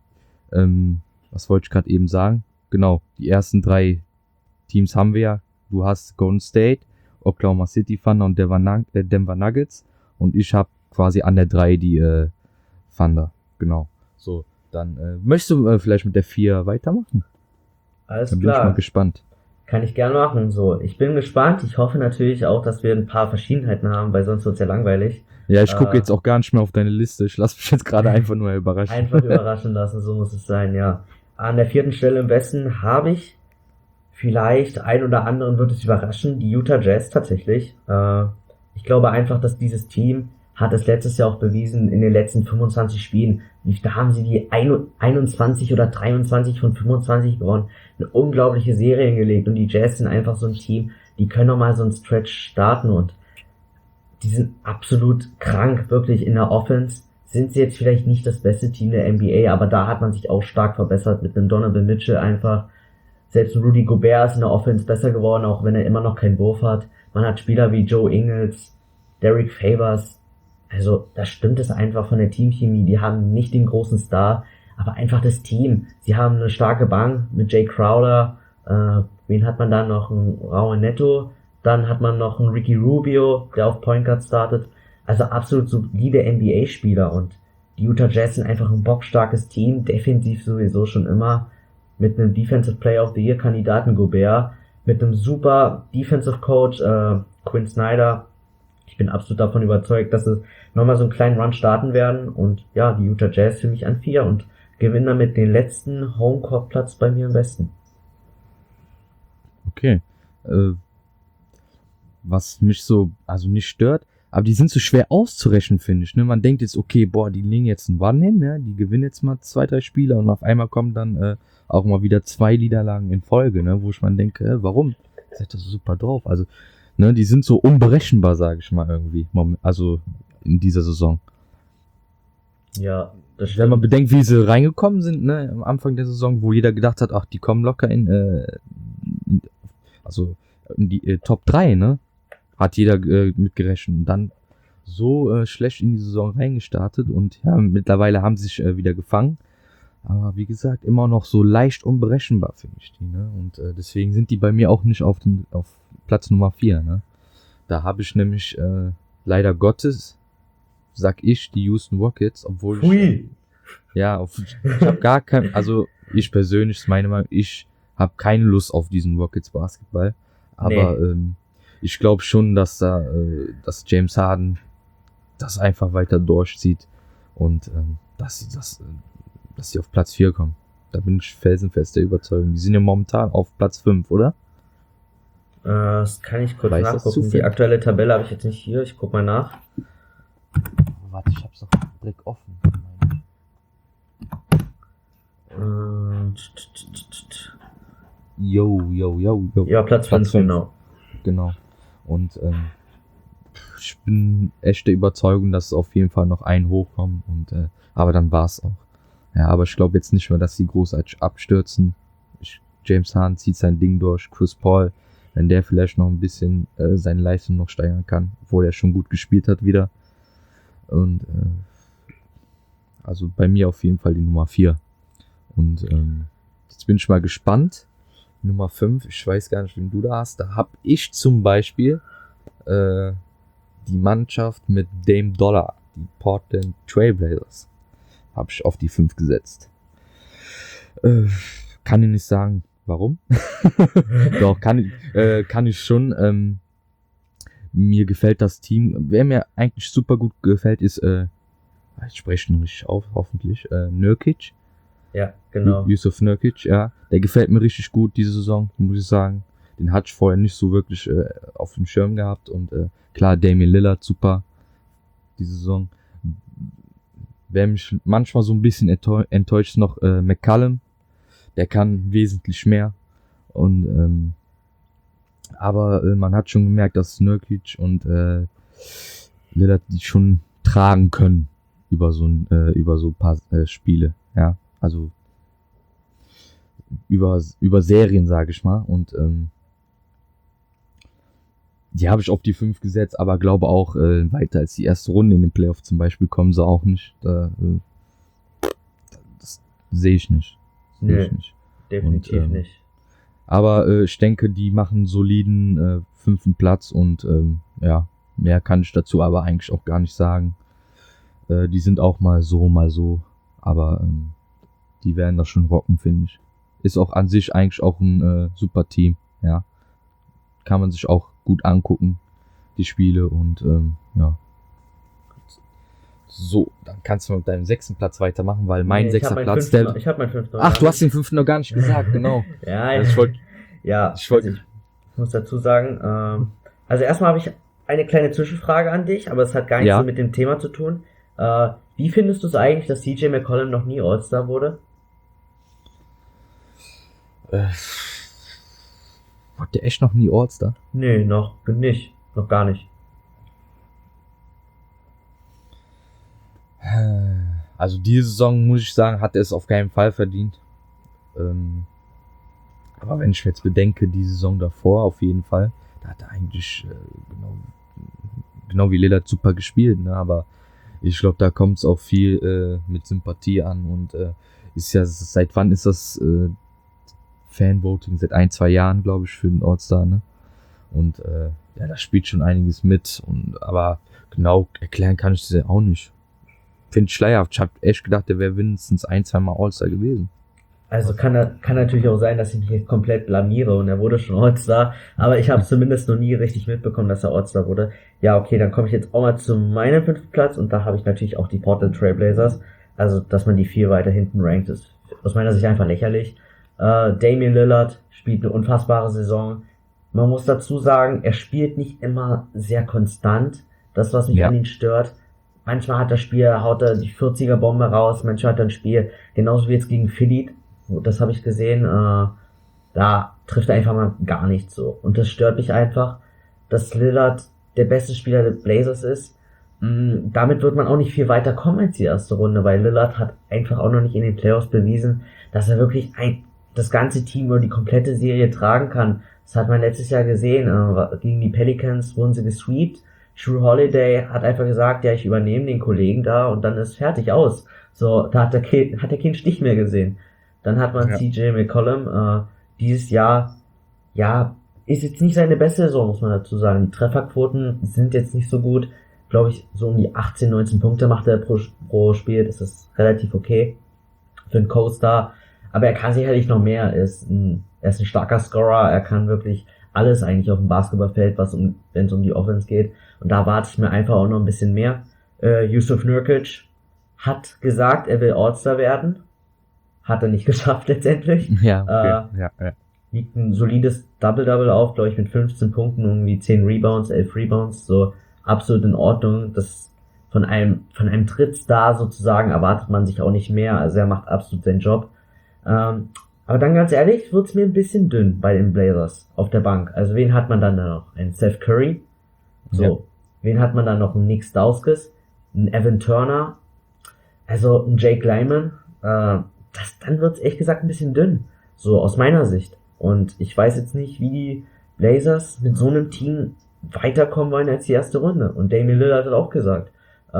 Ähm, was wollte ich gerade eben sagen? Genau, die ersten drei Teams haben wir ja. Du hast Golden State, Oklahoma City Thunder und Denver, Nug- äh, Denver Nuggets, und ich habe quasi an der drei die äh, Thunder. Genau. So, dann äh, möchtest du äh, vielleicht mit der vier weitermachen? Alles Dann bin ich mal klar. gespannt. Kann ich gerne machen. So, ich bin gespannt. Ich hoffe natürlich auch, dass wir ein paar Verschiedenheiten haben, weil sonst wird's ja langweilig. Ja, ich gucke Äh, jetzt auch gar nicht mehr auf deine Liste. Ich lasse mich jetzt gerade einfach nur überraschen. Einfach überraschen lassen, so muss es sein, ja. An der vierten Stelle im Westen habe ich vielleicht ein oder anderen wird es überraschen, die Utah Jazz tatsächlich. Äh, ich glaube einfach, dass dieses Team hat es letztes Jahr auch bewiesen in den letzten fünfundzwanzig Spielen. Da haben sie die einundzwanzig oder dreiundzwanzig von fünfundzwanzig gewonnen. Eine unglaubliche Serie hingelegt, und die Jazz sind einfach so ein Team, die können noch mal so einen Stretch starten, und die sind absolut krank, wirklich in der Offense. Sind sie jetzt vielleicht nicht das beste Team der N B A, aber da hat man sich auch stark verbessert mit einem Donovan Mitchell einfach. Selbst Rudy Gobert ist in der Offense besser geworden, auch wenn er immer noch keinen Wurf hat. Man hat Spieler wie Joe Ingles, Derek Favors. Also da stimmt es einfach von der Teamchemie. Die haben nicht den großen Star, aber einfach das Team. Sie haben eine starke Bank mit Jay Crowder. Äh, wen hat man da noch? Ein Raul Neto. Dann hat man noch einen Ricky Rubio, der auf Point Guard startet. Also absolut solide N B A-Spieler, und die Utah Jazz sind einfach ein bockstarkes Team, defensiv sowieso schon immer, mit einem Defensive Player of the Year Kandidaten Gobert, mit einem super Defensive Coach äh, Quinn Snyder. Ich bin absolut davon überzeugt, dass sie nochmal so einen kleinen Run starten werden, und ja, die Utah Jazz für mich an vier und gewinnen damit den letzten Homecourt-Platz bei mir im Westen. Okay. Äh, was mich so, also nicht stört, aber die sind so schwer auszurechnen, finde ich. Ne? Man denkt jetzt, okay, boah, die legen jetzt einen One hin, ne? Die gewinnen jetzt mal zwei, drei Spiele und auf einmal kommen dann äh, auch mal wieder zwei Niederlagen in Folge, ne? Wo ich man denke, äh, warum? Seid das so super drauf? Also, ne, die sind so unberechenbar, sage ich mal irgendwie. Also in dieser Saison. Ja, das Wenn man stimmt. bedenkt, wie sie reingekommen sind, ne, am Anfang der Saison, wo jeder gedacht hat, ach, die kommen locker in, äh, in also in die äh, Top drei, ne? Hat jeder äh, mitgerechnet. Und dann so äh, schlecht in die Saison reingestartet und ja, mittlerweile haben sie sich äh, wieder gefangen. Aber wie gesagt, immer noch so leicht unberechenbar, finde ich die, ne? Und äh, deswegen sind die bei mir auch nicht auf, den, auf Platz Nummer vier, ne? Da habe ich nämlich äh, leider Gottes, sag ich, die Houston Rockets, obwohl ich, Hui. ja, auf, ich habe gar kein, also ich persönlich, ist meine Meinung, ich habe keine Lust auf diesen Rockets Basketball, aber Nee. ähm, ich glaube schon, dass da, äh, dass James Harden das einfach weiter durchzieht und ähm, dass sie das, äh, dass sie auf Platz vier kommen. Da bin ich felsenfest der Überzeugung. Die sind ja momentan auf Platz fünf, oder? Äh, das kann ich kurz Weiß das nachgucken. Die zufällig? aktuelle Tabelle habe ich jetzt nicht hier. Ich guck mal nach. Warte, ich hab's doch direkt offen. Äh, t- t- t- t- t- Yo, yo, yo, yo. Ja, Platz Platz fünf, fünf. genau. Genau. Und ähm, ich bin echt der Überzeugung, dass auf jeden Fall noch ein hochkommen. Und äh, aber dann war's auch. Ja, aber ich glaube jetzt nicht mehr, dass sie großartig abstürzen. Ich, James Harden zieht sein Ding durch. Chris Paul, wenn der vielleicht noch ein bisschen äh, seine Leistung noch steigern kann, obwohl er schon gut gespielt hat wieder. Und äh, also bei mir auf jeden Fall die Nummer vier. Und ähm, jetzt bin ich mal gespannt. Nummer fünf, ich weiß gar nicht, wen du da hast. Da hab ich zum Beispiel äh, die Mannschaft mit Dame Dollar, die Portland Trailblazers, habe ich auf die fünf gesetzt. Äh, kann ich nicht sagen, warum. Doch, kann ich, äh, kann ich schon. Ähm, mir gefällt das Team. Wer mir eigentlich super gut gefällt, ist, äh, ich spreche ihn richtig auf, hoffentlich, äh, Nurkic. Ja, genau. Yusuf Nurkic, ja. Der gefällt mir richtig gut diese Saison, muss ich sagen. Den hatte ich vorher nicht so wirklich äh, auf dem Schirm gehabt. Und äh, klar, Damian Lillard, super, diese Saison. Wer mich manchmal so ein bisschen enttäuscht, enttäuscht noch äh, McCallum. Der kann wesentlich mehr. Und ähm, aber äh, man hat schon gemerkt, dass Nurkic und äh, Lillard die schon tragen können über so ein äh, über so ein paar äh, Spiele, ja. Also über, über Serien, sage ich mal. Und ähm, die habe ich auf die fünf gesetzt, aber glaube auch, äh, weiter als die erste Runde in den Playoff zum Beispiel kommen sie auch nicht. Da, äh, das sehe ich nicht. Sehe Nee, ich nicht. definitiv Und, ähm, nicht. Aber äh, ich denke, die machen einen soliden äh, fünften Platz und ähm, ja, mehr kann ich dazu aber eigentlich auch gar nicht sagen. Äh, die sind auch mal so, mal so, aber ähm, die werden das schon rocken, finde ich. Ist auch an sich eigentlich auch ein äh, super Team, ja. Kann man sich auch gut angucken, die Spiele und ähm, ja. So, dann kannst du mit deinem sechsten Platz weitermachen, weil mein Nee, ich sechster hab meinen Platz, fünften der... noch- Ich habe meinen fünften noch Ach, gar du hast nicht. den fünften noch gar nicht gesagt, genau. Ja, Also ich wollte... ja, ich wollte- also ich muss dazu sagen, ähm, also erstmal habe ich eine kleine Zwischenfrage an dich, aber es hat gar nichts Ja. so mit dem Thema zu tun. Äh, wie findest du es eigentlich, dass C J McCollum noch nie All-Star wurde? Äh, Wurde der echt noch nie All-Star? Nee, noch nicht. Noch gar nicht. Also diese Saison, muss ich sagen, hat er es auf keinen Fall verdient. Ähm, aber wenn ich jetzt bedenke, die Saison davor auf jeden Fall, da hat er eigentlich äh, genau, genau wie Lillard super gespielt, ne? Aber ich glaube, da kommt es auch viel äh, mit Sympathie an und äh, ist ja, seit wann ist das äh, Fanvoting? Seit ein, zwei Jahren, glaube ich, für den All-Star, ne? Und äh, ja, da spielt schon einiges mit. Und aber genau erklären kann ich es ja auch nicht. Finde ich schleierhaft. Ich habe echt gedacht, der wäre mindestens ein, zwei Mal All-Star gewesen. Also kann, er- kann natürlich auch sein, dass ich mich jetzt komplett blamiere und er wurde schon All-Star, aber ich habe zumindest noch nie richtig mitbekommen, dass er All-Star wurde. Ja, okay, dann komme ich jetzt auch mal zu meinem fünften Platz und da habe ich natürlich auch die Portland Trailblazers. Also, dass man die vier weiter hinten rankt, ist aus meiner Sicht einfach lächerlich. Äh, Damian Lillard spielt eine unfassbare Saison, Man muss dazu sagen, er spielt nicht immer sehr konstant. Das, was mich Ja. an ihm stört. Manchmal hat das Spiel, haut er die vierziger-Bombe raus, manchmal hat er ein Spiel, genauso wie jetzt gegen Philly, das habe ich gesehen, äh, da trifft er einfach mal gar nichts so. Und das stört mich einfach, dass Lillard der beste Spieler der Blazers ist. Mm, damit wird man auch nicht viel weiter kommen als die erste Runde, weil Lillard hat einfach auch noch nicht in den Playoffs bewiesen, dass er wirklich ein, das ganze Team über die komplette Serie tragen kann. Das hat man letztes Jahr gesehen, äh, gegen die Pelicans wurden sie gesweept. Drew Holiday hat einfach gesagt, ja, ich übernehme den Kollegen da und dann ist fertig aus. So, da hat er, ke- hat er keinen Stich mehr gesehen. Dann hat man Ja. C J McCollum, äh, dieses Jahr, ja, ist jetzt nicht seine beste Saison, muss man dazu sagen. Die Trefferquoten sind jetzt nicht so gut. Glaube ich, so um die achtzehn, neunzehn Punkte macht er pro, pro Spiel. Das ist relativ okay für einen Co-Star. Aber er kann sicherlich noch mehr. Er ist ein, er ist ein starker Scorer. Er kann wirklich alles eigentlich auf dem Basketballfeld, was um, wenn es um die Offense geht. Und da warte ich mir einfach auch noch ein bisschen mehr. Äh, Yusuf Nurkic hat gesagt, er will All-Star werden. Hat er nicht geschafft letztendlich. Ja, okay. ja, ja. Liegt ein solides Double-Double auf, glaube ich, mit fünfzehn Punkten, irgendwie zehn Rebounds, elf Rebounds, so absolut in Ordnung. Das von einem, von einem Trittstar sozusagen erwartet man sich auch nicht mehr. Also er macht absolut seinen Job. Ähm, aber dann ganz ehrlich, wird's mir ein bisschen dünn bei den Blazers auf der Bank. Also wen hat man dann da noch? Ein Seth Curry? So. Ja. Wen hat man dann noch? Ein Nick Stauskas? Ein Evan Turner? Also ein Jake Lyman? Äh, das, dann wird's ehrlich gesagt ein bisschen dünn. So aus meiner Sicht. Und ich weiß jetzt nicht, wie die Blazers mit so einem Team weiterkommen wollen als die erste Runde. Und Damian Lillard hat auch gesagt, äh,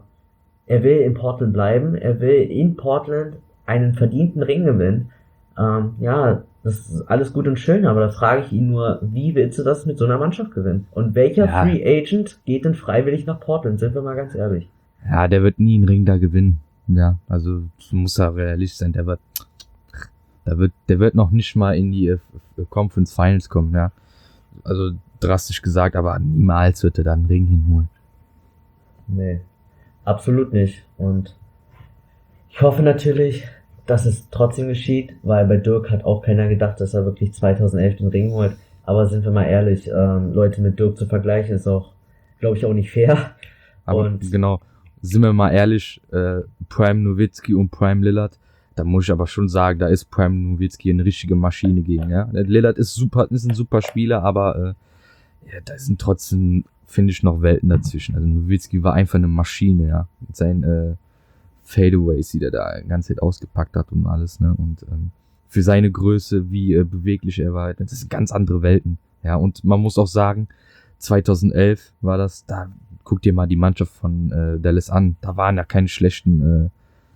er will in Portland bleiben, er will in Portland einen verdienten Ring gewinnen. Ähm, ja, das ist alles gut und schön, aber da frage ich ihn nur, wie willst du das mit so einer Mannschaft gewinnen? Und welcher Ja. Free Agent geht denn freiwillig nach Portland? Sind wir mal ganz ehrlich. Ja, der wird nie einen Ring da gewinnen. Ja, also muss er realistisch sein. Der wird, der wird, der wird noch nicht mal in die äh, Conference Finals kommen. Ja, also drastisch gesagt, aber niemals wird er da einen Ring hinholen. Nee, absolut nicht. Und ich hoffe natürlich, dass es trotzdem geschieht, weil bei Dirk hat auch keiner gedacht, dass er wirklich zweitausendelf den Ring holt. Aber sind wir mal ehrlich, ähm, Leute mit Dirk zu vergleichen, ist auch, glaube ich, auch nicht fair. Aber Und genau, sind wir mal ehrlich, äh, Prime Nowitzki und Prime Lillard, da muss ich aber schon sagen, da ist Prime Nowitzki eine richtige Maschine gegen. Ja, der Lillard ist super, ist ein super Spieler, aber äh, ja, da sind trotzdem, finde ich, noch Welten dazwischen. Also Nowitzki war einfach eine Maschine, ja, mit seinen äh, Fadeaways, die der da die ganze Zeit ausgepackt hat und alles, ne, und ähm, für seine Größe, wie äh, beweglich er war, das sind ganz andere Welten, ja, und man muss auch sagen, zweitausendelf war das, da guck dir mal die Mannschaft von äh, Dallas an, da waren ja keine schlechten, äh,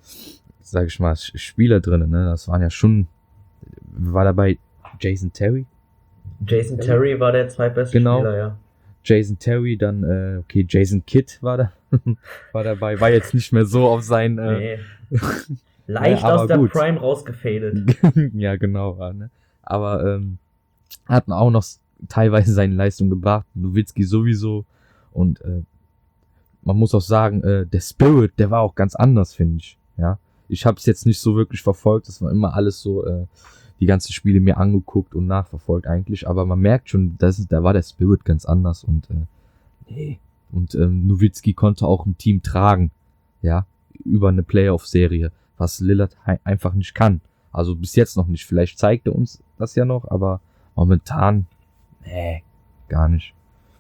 sag ich mal, Spieler drin, ne, das waren ja schon, war dabei Jason Terry, Jason Terry war der zweitbeste Genau. Spieler, ja. Jason Terry, dann, äh, okay, Jason Kidd war da, war dabei, war jetzt nicht mehr so auf sein, äh, Nee. Leicht Ja, aber aus der gut. Prime rausgefadet. ja, genau, ja, ne? Aber ähm, hatten auch noch s- teilweise seine Leistung gebracht, Nowitzki sowieso, und äh, man muss auch sagen, äh, der Spirit, der war auch ganz anders, finde ich, ja. Ich habe es jetzt nicht so wirklich verfolgt, das war immer alles so, äh, die ganzen Spiele mir angeguckt und nachverfolgt eigentlich, aber man merkt schon, das ist, da war der Spirit ganz anders und äh, nee. Und ähm, Nowitzki konnte auch ein Team tragen, ja, über eine Playoff-Serie, was Lillard hei- einfach nicht kann. Also bis jetzt noch nicht. Vielleicht zeigt er uns das ja noch, aber momentan, nee, gar nicht.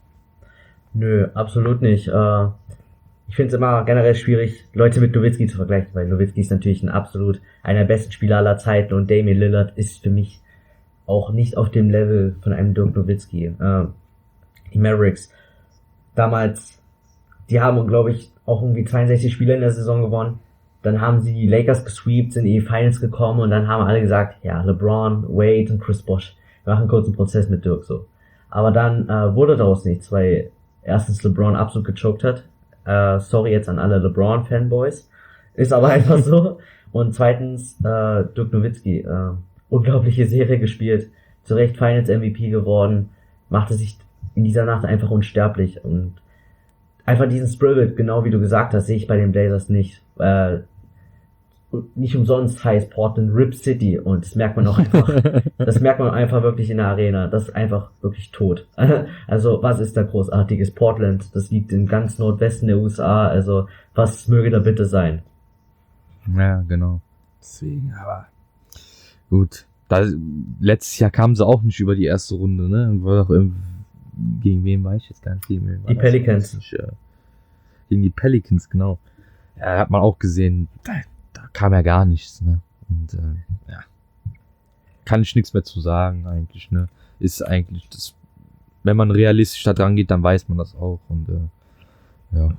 Nö, absolut nicht. Äh, ich finde es immer generell schwierig, Leute mit Nowitzki zu vergleichen, weil Nowitzki ist natürlich ein absolut einer der besten Spieler aller Zeiten und Damian Lillard ist für mich auch nicht auf dem Level von einem Dirk Nowitzki. Äh, die Mavericks damals, die haben, glaube ich, auch irgendwie zweiundsechzig Spiele in der Saison gewonnen. Dann haben sie die Lakers gesweept, sind in die Finals gekommen und dann haben alle gesagt, ja, LeBron, Wade und Chris Bosh, wir machen einen kurzen Prozess mit Dirk so. Aber dann äh, wurde daraus nichts, weil erstens LeBron absolut gechoked hat. Äh, sorry jetzt an alle LeBron-Fanboys. Ist aber einfach so. Und zweitens, äh, Dirk Nowitzki, äh, unglaubliche Serie gespielt. Zu Recht Finals M V P geworden. Machte sich in dieser Nacht einfach unsterblich. Und einfach diesen Spirit, genau wie du gesagt hast, sehe ich bei den Blazers nicht. Äh, nicht umsonst heißt Portland Rip City und das merkt man auch einfach, das merkt man einfach wirklich in der Arena, das ist einfach wirklich tot. Also was ist da großartiges? Portland, das liegt im ganz Nordwesten der U S A, also was möge da bitte sein? Ja, genau. Deswegen, aber gut. Da, letztes Jahr kamen sie auch nicht über die erste Runde, ne? War doch irgendwie, gegen wen war ich jetzt gar nicht? Gegen wen war Die das? Pelicans. Nicht, äh, gegen die Pelicans, genau. Ja, hat man auch gesehen, da, da kam ja gar nichts, ne? Und äh, ja. Kann ich nichts mehr zu sagen, eigentlich, ne? Ist eigentlich das, wenn man realistisch da dran geht, dann weiß man das auch. Und äh, ja.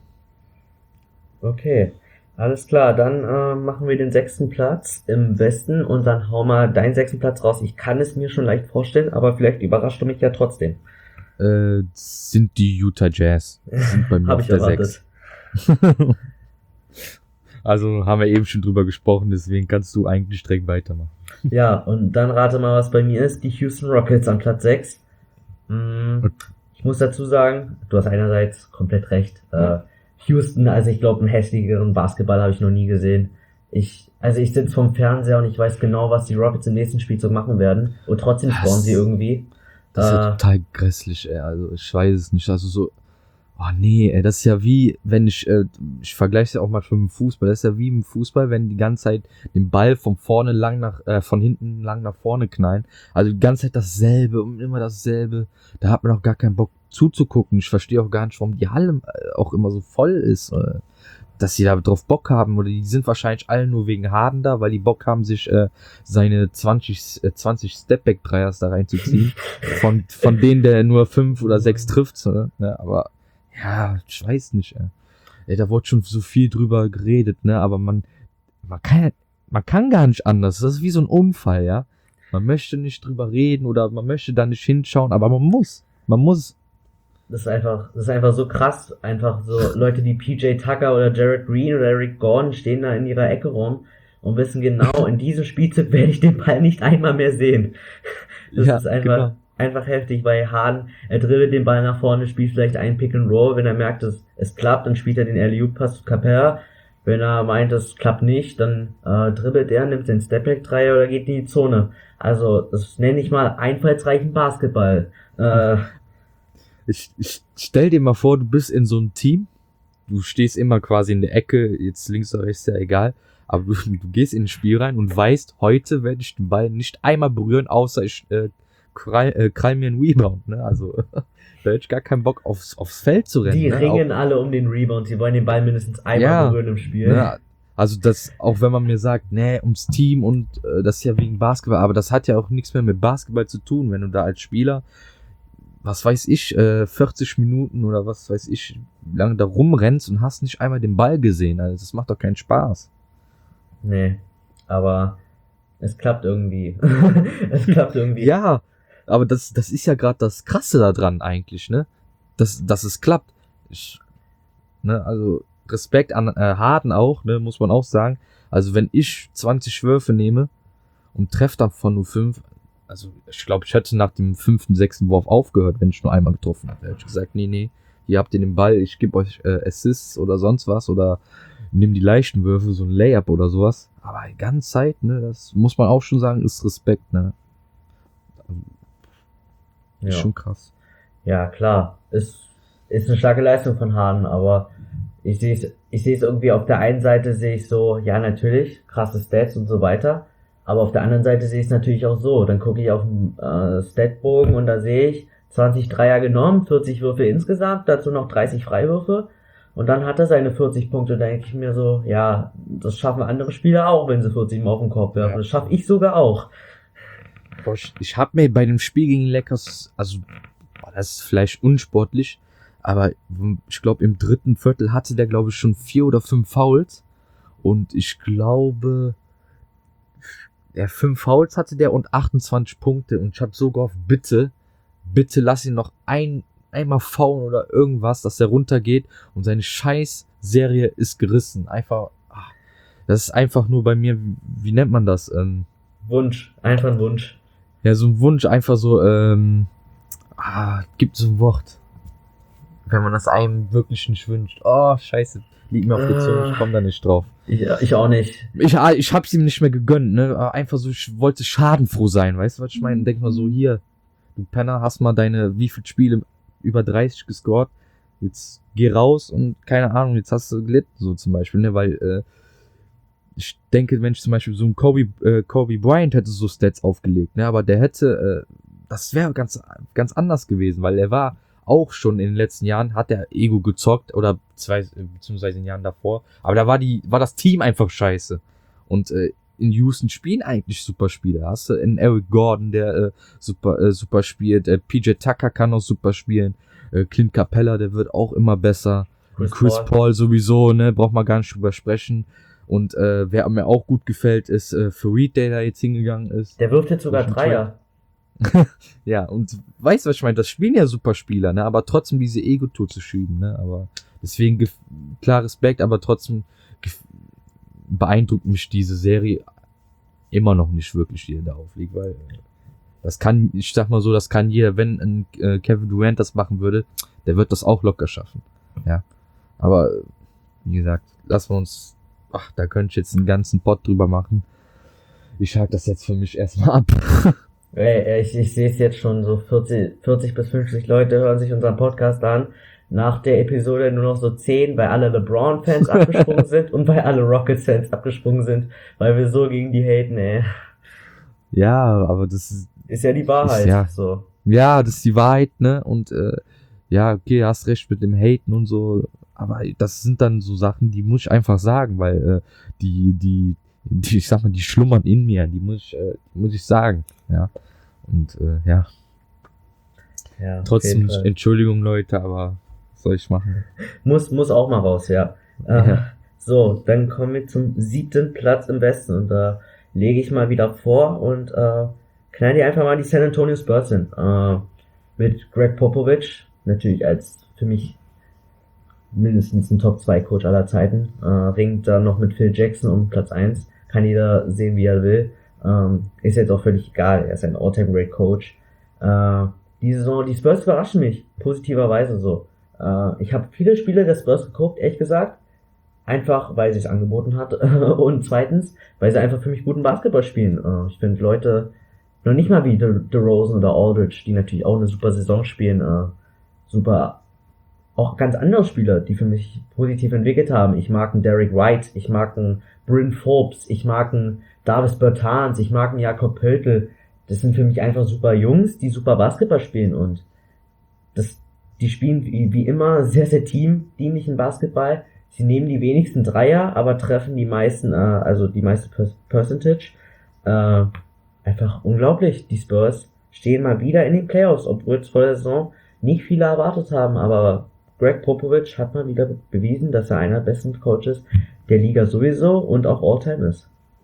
Okay, alles klar, dann äh, machen wir den sechsten Platz im Westen und dann hau mal deinen sechsten Platz raus. Ich kann es mir schon leicht vorstellen, aber vielleicht überrascht du mich ja trotzdem. Äh, sind die Utah Jazz. Die sind bei mir Hab auf ich der erwartet. sechs. Also haben wir eben schon drüber gesprochen, deswegen kannst du eigentlich direkt weitermachen. Ja, und dann rate mal, was bei mir ist. Die Houston Rockets an Platz sechs. Hm, ich muss dazu sagen, du hast einerseits komplett recht. Äh, Houston, also ich glaube, einen hässlicheren Basketball habe ich noch nie gesehen. Ich, also ich sitze vom Fernseher und ich weiß genau, was die Rockets im nächsten Spielzug machen werden. Und trotzdem scoren Das- sie irgendwie. Das ist ja Äh, total grässlich, ey. Also ich weiß es nicht. Also so, oh nee, ey, das ist ja wie, wenn ich, äh, ich vergleiche es ja auch mal mit dem Fußball. Das ist ja wie im Fußball, wenn die ganze Zeit den Ball von vorne lang nach, äh, von hinten lang nach vorne knallen. Also die ganze Zeit dasselbe und immer dasselbe. Da hat man auch gar keinen Bock zuzugucken. Ich verstehe auch gar nicht, warum die Halle äh, auch immer so voll ist. Äh, dass sie da drauf Bock haben. Oder die sind wahrscheinlich alle nur wegen Harden da, weil die Bock haben, sich äh, seine zwanzig, äh, zwanzig Stepback-Dreiers da reinzuziehen. von, von denen der nur fünf oder sechs trifft. So, ne? Aber ja, ich weiß nicht. Ey. Ey, da wurde schon so viel drüber geredet, ne? Aber man, man kann ja, man kann gar nicht anders. Das ist wie so ein Unfall, ja. Man möchte nicht drüber reden oder man möchte da nicht hinschauen, aber man muss. Man muss. Das ist einfach, das ist einfach so krass. Einfach so Leute wie P J Tucker oder Jared Green oder Eric Gordon stehen da in ihrer Ecke rum und wissen genau, in diesem Spielzug werde ich den Ball nicht einmal mehr sehen. Das Ja, ist einfach, genau. einfach heftig, weil Harden, er dribbelt den Ball nach vorne, spielt vielleicht einen Pick and Roll, wenn er merkt, dass es klappt, dann spielt er den Alley-Oop-Pass zu Capella. Wenn er meint, es klappt nicht, dann äh, dribbelt er, nimmt den Stepback-Dreier oder geht in die Zone. Also, das nenne ich mal einfallsreichen Basketball. Äh, Ich, ich stell dir mal vor, du bist in so einem Team, du stehst immer quasi in der Ecke, jetzt links oder rechts, ist ja egal, aber du, du gehst in ein Spiel rein und weißt, heute werde ich den Ball nicht einmal berühren, außer ich äh, krall, äh, krall mir einen Rebound, ne? Also da hätte ich gar keinen Bock aufs, aufs Feld zu rennen. Die ne? ringen Auch, alle um den Rebound, sie wollen den Ball mindestens einmal Ja, berühren im Spiel. ne? Also das, auch wenn man mir sagt, nee, ums Team und äh, das ist ja wegen Basketball, aber das hat ja auch nichts mehr mit Basketball zu tun, wenn du da als Spieler, was weiß ich, äh, vierzig Minuten oder was weiß ich, wie lange da rumrennst und hast nicht einmal den Ball gesehen. Also das macht doch keinen Spaß. Nee, aber es klappt irgendwie. Es klappt irgendwie. Ja, aber das, das ist ja gerade das Krasse da dran eigentlich, ne? Dass, dass es klappt. Ich, ne, also Respekt an äh, Harden auch, ne, muss man auch sagen. Also wenn ich zwanzig Würfe nehme und treffe davon nur fünf, also ich glaube, ich hätte nach dem fünften, sechsten Wurf aufgehört, wenn ich nur einmal getroffen hätte. Hätte ich gesagt, nee, nee, ihr habt ihr den Ball, ich gebe euch äh, Assists oder sonst was oder nimm die leichten Würfe, so ein Layup oder sowas. Aber die ganze Zeit, ne, das muss man auch schon sagen, ist Respekt, ne. Ist Ja. schon krass. Ja, klar. Ist, ist eine starke Leistung von Harden, aber ich sehe es, ich sehe es irgendwie auf der einen Seite sehe ich so, ja, natürlich, krasse Stats und so weiter. Aber auf der anderen Seite sehe ich es natürlich auch so. Dann gucke ich auf den äh, Statbogen und da sehe ich zwanzig Dreier genommen, vierzig Würfe insgesamt, dazu noch dreißig Freiwürfe. Und dann hat er seine vierzig Punkte. Da denke ich mir so, ja, das schaffen andere Spieler auch, wenn sie vierzig Mal auf den Korb werfen. Ja. Das schaffe ich sogar auch. Boah, ich, ich habe mir bei dem Spiel gegen die Lakers, also boah, das ist vielleicht unsportlich, aber ich glaube im dritten Viertel hatte der glaube ich schon vier oder fünf Fouls und ich glaube, der fünf Fouls hatte der und achtundzwanzig Punkte und ich habe so gehofft, bitte, bitte lass ihn noch ein einmal faulen oder irgendwas, dass der runtergeht und seine Scheiß-Serie ist gerissen. Einfach, ach, das ist einfach nur bei mir, wie, wie nennt man das? Ähm, Wunsch, einfach ein Wunsch. Ja, so ein Wunsch, einfach so, ähm, ah, gibt so ein Wort. Wenn man das einem wirklich nicht wünscht. Oh, scheiße. Liegt mir auf der Zunge, ich komm da nicht drauf. Ich, ich auch nicht. Ich, ich hab's ihm nicht mehr gegönnt, ne? Einfach so, ich wollte schadenfroh sein, weißt du, was ich meine? Denk mal so, hier, du Penner, hast mal deine, wie viele Spiele über dreißig gescored, jetzt geh raus und keine Ahnung, jetzt hast du gelitten, so zum Beispiel, ne? Weil, äh, ich denke, wenn ich zum Beispiel so ein Kobe, äh, Kobe Bryant hätte so Stats aufgelegt, ne? Aber der hätte, äh, das wäre ganz, ganz anders gewesen, weil er war auch schon in den letzten Jahren, hat er Ego gezockt oder zwei, beziehungsweise in den Jahren davor, aber da war die, war das Team einfach scheiße. Und äh, in Houston spielen eigentlich super Spieler. Hast du einen Eric Gordon, der äh, super, äh, super spielt, äh, P J Tucker kann auch super spielen, äh, Clint Capella, der wird auch immer besser. Chris, Chris Paul. Paul sowieso, ne, braucht man gar nicht drüber sprechen. Und äh, wer mir auch gut gefällt, ist äh, Fareed, der da jetzt hingegangen ist. Der wirft jetzt sogar Zwischen Dreier. Ja, und weißt du, was ich meine? Das spielen ja super Spieler, ne? Aber trotzdem diese Ego-Tour zu schieben, ne? Aber deswegen gef- klar Respekt, aber trotzdem gef- beeindruckt mich diese Serie immer noch nicht wirklich, die er da aufliegt, weil äh, das kann, ich sag mal so, das kann jeder, wenn ein äh, Kevin Durant das machen würde, der wird das auch locker schaffen. Ja. Aber äh, wie gesagt, lassen wir uns, ach, da könnte ich jetzt einen ganzen Pod drüber machen. Ich halte das jetzt für mich erstmal ab. Ey, ich, ich sehe es jetzt schon, so vierzig, vierzig bis fünfzig Leute hören sich unseren Podcast an. Nach der Episode nur noch so zehn, weil alle LeBron-Fans abgesprungen sind und weil alle Rockets-Fans abgesprungen sind, weil wir so gegen die haten, ey. Ja, aber das ist, Ist ja die Wahrheit, Ist ja- so. ja, das ist die Wahrheit, ne? Und äh, ja, okay, hast recht mit dem Haten und so, aber das sind dann so Sachen, die muss ich einfach sagen, weil äh, die, die, die, ich sag mal, die schlummern in mir, die muss ich, äh, die muss ich sagen, ja. Und äh, ja, Ja, auf trotzdem, jeden Fall. Entschuldigung, Leute, aber was soll ich machen? Muss, muss auch mal raus, ja. Äh, Ja. So, dann kommen wir zum siebten Platz im Westen und da lege ich mal wieder vor und äh, knall dir einfach mal die San Antonio Spurs hin. Äh, mit Greg Popovich, natürlich als für mich mindestens ein Top zwei Coach aller Zeiten, äh, ringt da noch mit Phil Jackson um Platz eins. Kann jeder sehen, wie er will. Ähm, ist jetzt auch völlig egal, er ist ein All-Time Great Coach. Äh, die Saison, die Spurs überraschen mich, positiverweise so. Äh, ich habe viele Spiele der Spurs geguckt, ehrlich gesagt. Einfach, weil sie es angeboten hat. Und zweitens, weil sie einfach für mich guten Basketball spielen. Äh, ich finde Leute, noch nicht mal wie De- DeRozan oder Aldridge, die natürlich auch eine super Saison spielen, äh, super, auch ganz andere Spieler, die für mich positiv entwickelt haben. Ich mag einen Derek White, ich mag einen Bryn Forbes, ich mag einen Davis Bertans, ich mag einen Jakob Pöltl. Das sind für mich einfach super Jungs, die super Basketball spielen und das, die spielen wie, wie immer sehr, sehr teamdienlichen Basketball. Sie nehmen die wenigsten Dreier, aber treffen die meisten, äh, also die meiste per- Percentage. Äh, einfach unglaublich. Die Spurs stehen mal wieder in den Playoffs, obwohl es vor der Saison nicht viele erwartet haben, aber Greg Popovich hat mal wieder bewiesen, dass er einer der besten Coaches der Liga sowieso und auch All-Time ist.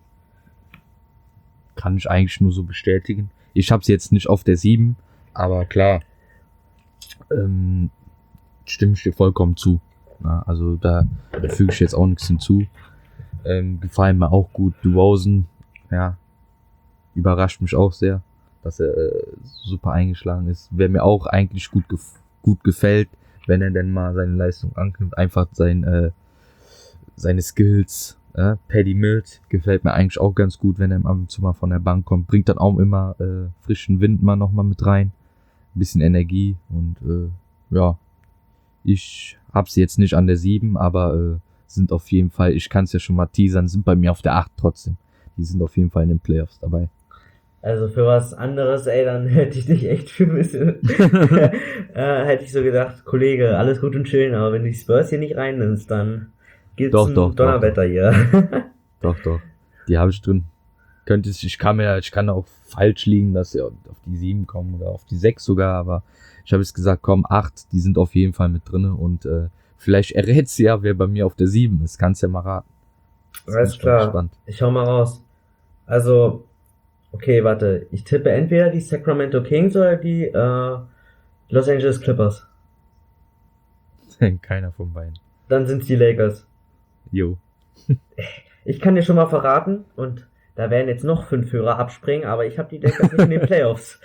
Kann ich eigentlich nur so bestätigen. Ich habe sie jetzt nicht auf der sieben, aber klar, ähm, stimme ich dir vollkommen zu. Na, also da füge ich jetzt auch nichts hinzu. Ähm, gefallen mir auch gut. DeRozan, ja, überrascht mich auch sehr, dass er äh, super eingeschlagen ist. Wer mir auch eigentlich gut, gef- gut gefällt, wenn er denn mal seine Leistung anknüpft, einfach sein, äh, seine Skills. Äh, Paddy Mills gefällt mir eigentlich auch ganz gut, wenn er ab und zu mal von der Bank kommt. Bringt dann auch immer äh, frischen Wind mal nochmal mit rein. Ein bisschen Energie und äh, ja, ich hab sie jetzt nicht an der sieben, aber äh, sind auf jeden Fall, ich kann es ja schon mal teasern, sind bei mir auf der acht trotzdem. Die sind auf jeden Fall in den Playoffs dabei. Also für was anderes, ey, dann hätte ich dich echt für ein bisschen, äh, hätte ich so gedacht, Kollege, alles gut und schön, aber wenn du die Spurs hier nicht reinnimmst, dann gibt's Doch, ein doch, doch, Donnerwetter hier. Doch, doch. Die habe ich drin. Könnte ich, ich kann mir, ich kann auch falsch liegen, dass sie auf die sieben kommen oder auf die sechs sogar, aber ich habe jetzt gesagt, komm, acht, die sind auf jeden Fall mit drinne und äh, vielleicht errätst du ja, wer bei mir auf der sieben ist. Kannst ja mal raten. Das Alles bin klar. gespannt. Ich hau mal raus. Also, okay, warte. Ich tippe entweder die Sacramento Kings oder die äh, Los Angeles Clippers. Keiner von beiden. Dann sind's die Lakers. Jo. Ich kann dir schon mal verraten, und da werden jetzt noch fünf Hörer abspringen, aber ich habe die Lakers nicht in den Playoffs.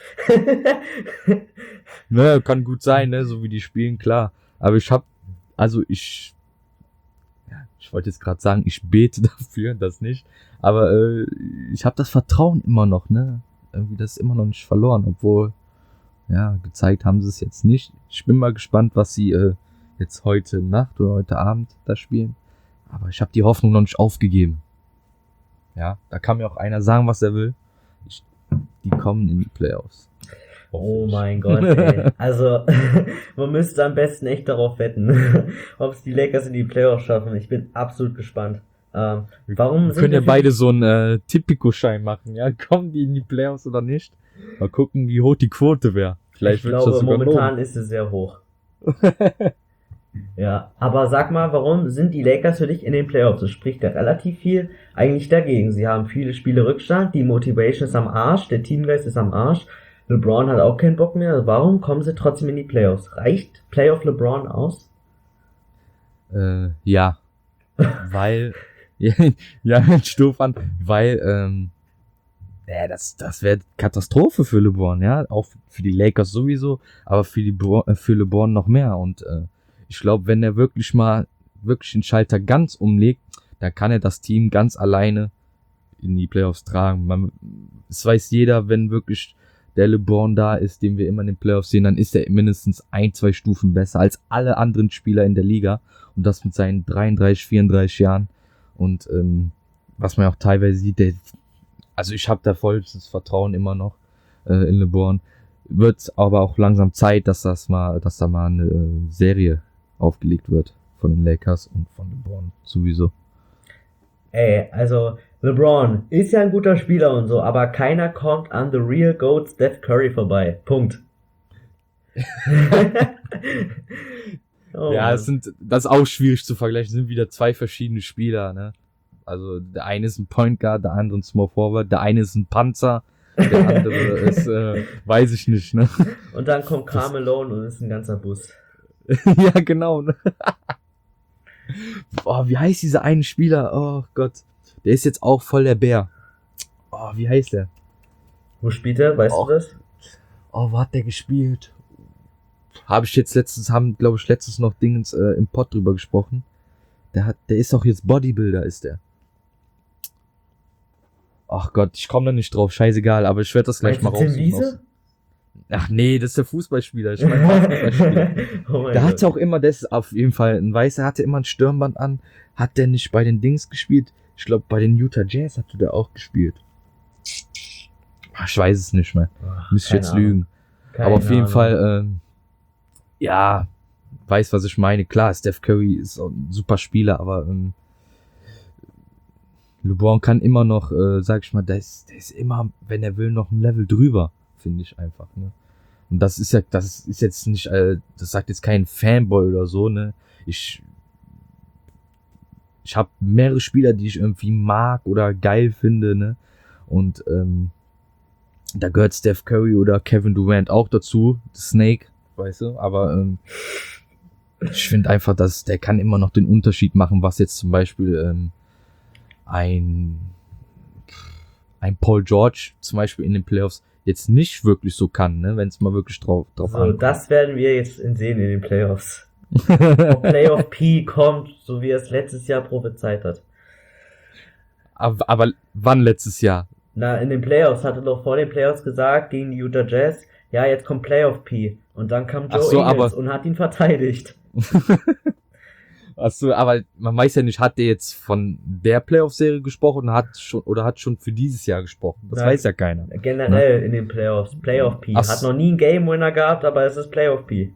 Ne, kann gut sein, ne, so wie die spielen, klar. Aber ich hab, also ich ja, ich wollte jetzt gerade sagen, ich bete dafür, das nicht, aber äh, ich habe das Vertrauen immer noch, ne? Irgendwie das ist immer noch nicht verloren, obwohl, ja, gezeigt haben sie es jetzt nicht. Ich bin mal gespannt, was sie äh, jetzt heute Nacht oder heute Abend da spielen, aber ich habe die Hoffnung noch nicht aufgegeben. Ja, da kann mir auch einer sagen, was er will. Ich, die kommen in die Playoffs. Oh mein Gott, ey. Also, man müsste am besten echt darauf wetten, ob es die Lakers in die Playoffs schaffen. Ich bin absolut gespannt. Ähm, warum Wir sind können ja wir beide so einen äh, Tipico-Schein machen, ja? Kommen die in die Playoffs oder nicht? Mal gucken, wie hoch die Quote wäre. Vielleicht Ich wird das glaube, sogar momentan lohnen. ist es sehr hoch. Ja, aber sag mal, warum sind die Lakers für dich in den Playoffs? Das spricht ja relativ viel eigentlich dagegen. Sie haben viele Spiele Rückstand, die Motivation ist am Arsch, der Teamgeist ist am Arsch. LeBron hat auch keinen Bock mehr. Also warum kommen sie trotzdem in die Playoffs? Reicht Playoff LeBron aus? Äh, ja. Weil, ja, Stuff an, weil, ähm, ja, das, das wäre Katastrophe für LeBron, ja, auch für die Lakers sowieso, aber für die, Bro- äh, für LeBron noch mehr und, äh, ich glaube, wenn er wirklich mal, wirklich den Schalter ganz umlegt, dann kann er das Team ganz alleine in die Playoffs tragen. Man, es weiß jeder, wenn wirklich der LeBron da ist, den wir immer in den Playoffs sehen, dann ist er mindestens ein, zwei Stufen besser als alle anderen Spieler in der Liga. Und das mit seinen dreiunddreißig, vierunddreißig Jahren. Und ähm, was man auch teilweise sieht, der, also ich habe da vollstes Vertrauen immer noch äh, in LeBron. Wird aber auch langsam Zeit, dass das mal, dass da mal eine äh, Serie aufgelegt wird von den Lakers und von LeBron sowieso. Ey, also LeBron ist ja ein guter Spieler und so, aber keiner kommt an the real GOAT Steph Curry vorbei. Punkt. Oh ja, Mann. es sind, das ist auch schwierig zu vergleichen. Es sind wieder zwei verschiedene Spieler, ne? Also der eine ist ein Point Guard, der andere ein Small Forward, der eine ist ein Panzer, der andere ist, äh, weiß ich nicht, ne? Und dann kommt Carmelo und ist ein ganzer Bus. Ja, genau, ne? Boah, wie heißt dieser eine Spieler? Oh Gott, der ist jetzt auch voll der Bär. Oh, wie heißt der? Wo spielt er? Weißt Och. du das? Oh, wo hat der gespielt? Habe ich jetzt letztens, haben, glaube ich, letztens noch Dingens äh, im Pod drüber gesprochen. Der hat, der ist doch jetzt Bodybuilder, ist der. Ach Gott, ich komme da nicht drauf, scheißegal, aber ich werde das gleich Meinst mal du Tim raussuchen. Wiese? Ach nee, das ist der Fußballspieler. Ich meine Fußballspieler. Oh mein Der Gott. hatte auch immer, das ist auf jeden Fall ein Weißer, hatte immer ein Stirnband an. Hat der nicht bei den Dings gespielt? Ich glaube, bei den Utah Jazz hatte der auch gespielt. Ach, ich weiß es nicht mehr. Ach, Müsste ich keine jetzt Ahnung. lügen. Keine Aber auf jeden Ahnung. Fall, ähm, ja, weiß, was ich meine. Klar, Steph Curry ist auch ein super Spieler, aber ähm, LeBron kann immer noch, äh, sag ich mal, der ist, der ist immer, wenn er will, noch ein Level drüber, finde ich einfach, ne? Und das ist ja, das ist jetzt nicht, äh, das sagt jetzt kein Fanboy oder so, ne? Ich, ich habe mehrere Spieler, die ich irgendwie mag oder geil finde, ne? Und ähm, da gehört Steph Curry oder Kevin Durant auch dazu, Snake, weißt du? Aber ähm, ich finde einfach, dass der kann immer noch den Unterschied machen, was jetzt zum Beispiel ähm, ein ein Paul George zum Beispiel in den Playoffs jetzt nicht wirklich so kann, ne? Wenn es mal wirklich drauf drauf So, ankommt. das werden wir jetzt sehen in den Playoffs. Ob Playoff P kommt, so wie er es letztes Jahr prophezeit hat. aber, aber wann letztes Jahr? Na, in den Playoffs hat er doch vor den Playoffs gesagt, gegen die Utah Jazz, ja, jetzt kommt Playoff P. Und dann kam Joe Ach so, Ingles aber- und hat ihn verteidigt. Achso, aber man weiß ja nicht, hat der jetzt von der Playoff-Serie gesprochen hat schon oder hat schon für dieses Jahr gesprochen? Das Nein. weiß ja keiner. Generell in den Playoffs. Playoff P. Ach Hat so. noch nie einen Game Winner gehabt, aber es ist Playoff P.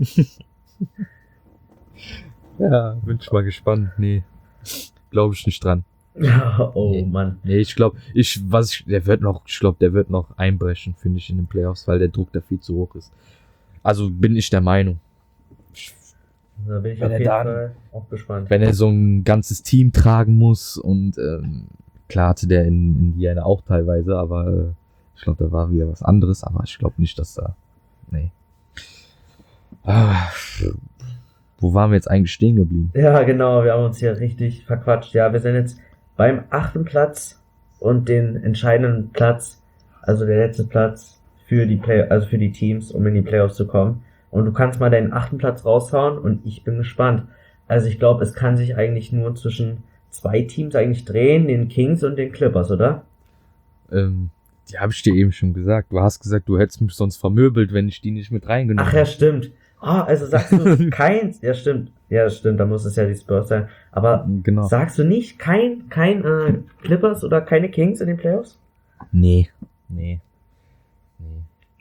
Ja, bin ich mal gespannt. Nee, glaube ich nicht dran. Oh Nee. Mann. Nee, ich glaube, ich, was ich, der wird noch, ich glaube, der wird noch einbrechen, finde ich, in den Playoffs, weil der Druck da viel zu hoch ist. Also bin ich der Meinung. Da bin ich Wenn auf er jeden dann- Fall auch gespannt. Wenn er so ein ganzes Team tragen muss und ähm, klar hatte der in Indiana auch teilweise, aber äh, ich glaube, da war wieder was anderes, aber ich glaube nicht, dass da, nee. Ah, wo waren wir jetzt eigentlich stehen geblieben? Ja, genau, wir haben uns hier richtig verquatscht. Ja, wir sind jetzt beim achten Platz und den entscheidenden Platz, also der letzte Platz für die Play, also für die Teams, um in die Playoffs zu kommen. Und du kannst mal deinen achten Platz raushauen und ich bin gespannt. Also ich glaube, es kann sich eigentlich nur zwischen zwei Teams eigentlich drehen, den Kings und den Clippers, oder? Ähm, die habe ich dir eben schon gesagt. Du hast gesagt, du hättest mich sonst vermöbelt, wenn ich die nicht mit reingenommen Ach ja, stimmt. Ah, also sagst du keins? Ja, stimmt. Ja, stimmt, da muss es ja die Spurs sein. Aber Genau. sagst du nicht kein, kein äh, Clippers oder keine Kings in den Playoffs? Nee. Nee. Nee.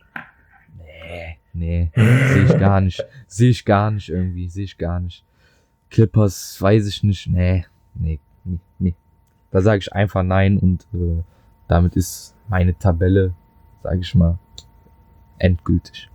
Nee. Nee. Sehe ich gar nicht. Sehe ich gar nicht irgendwie. Sehe ich gar nicht. Clippers, weiß ich nicht. Nee. Nee. Nee. Nee. Da sage ich einfach nein und äh, damit ist meine Tabelle, sage ich mal, endgültig.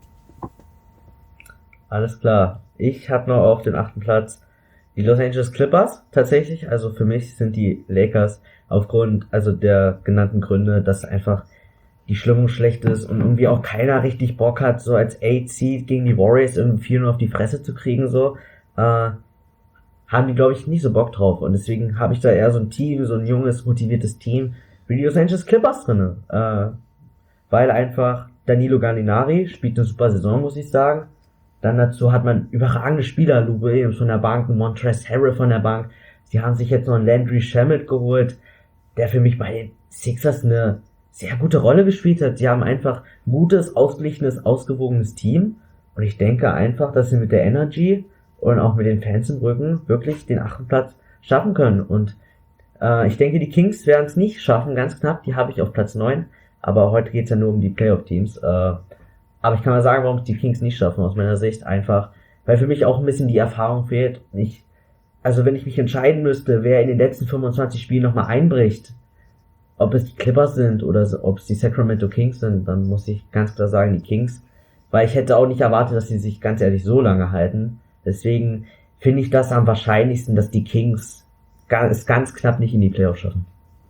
Alles klar. Ich habe noch auf den achten Platz die Los Angeles Clippers tatsächlich. Also für mich sind die Lakers aufgrund also der genannten Gründe, dass einfach die Stimmung schlecht ist und irgendwie auch keiner richtig Bock hat, so als Eight Seed gegen die Warriors irgendwie vier null auf die Fresse zu kriegen, so, äh, haben die, glaube ich, nicht so Bock drauf. Und deswegen habe ich da eher so ein Team, so ein junges, motiviertes Team wie die Los Angeles Clippers drinne. Äh, weil einfach Danilo Gallinari spielt eine super Saison, muss ich sagen. Dann dazu hat man überragende Spieler, Lou Williams von der Bank, Montrezl Harrell von der Bank. Sie haben sich jetzt noch einen Landry Shamet geholt, der für mich bei den Sixers eine sehr gute Rolle gespielt hat. Sie haben einfach ein gutes, ausgeglichenes, ausgewogenes Team. Und ich denke einfach, dass sie mit der Energy und auch mit den Fans im Rücken wirklich den achten Platz schaffen können. Und äh, ich denke, die Kings werden es nicht schaffen, ganz knapp. Die habe ich auf Platz neun. Aber heute geht's ja nur um die Playoff-Teams. Äh, aber ich kann mal sagen, warum es die Kings nicht schaffen, aus meiner Sicht. Einfach, weil für mich auch ein bisschen die Erfahrung fehlt. Ich, also wenn ich mich entscheiden müsste, wer in den letzten fünfundzwanzig Spielen nochmal einbricht, ob es die Clippers sind oder ob es die Sacramento Kings sind, dann muss ich ganz klar sagen, die Kings. Weil ich hätte auch nicht erwartet, dass sie sich ganz ehrlich so lange halten. Deswegen finde ich das am wahrscheinlichsten, dass die Kings es ganz knapp nicht in die Playoffs schaffen.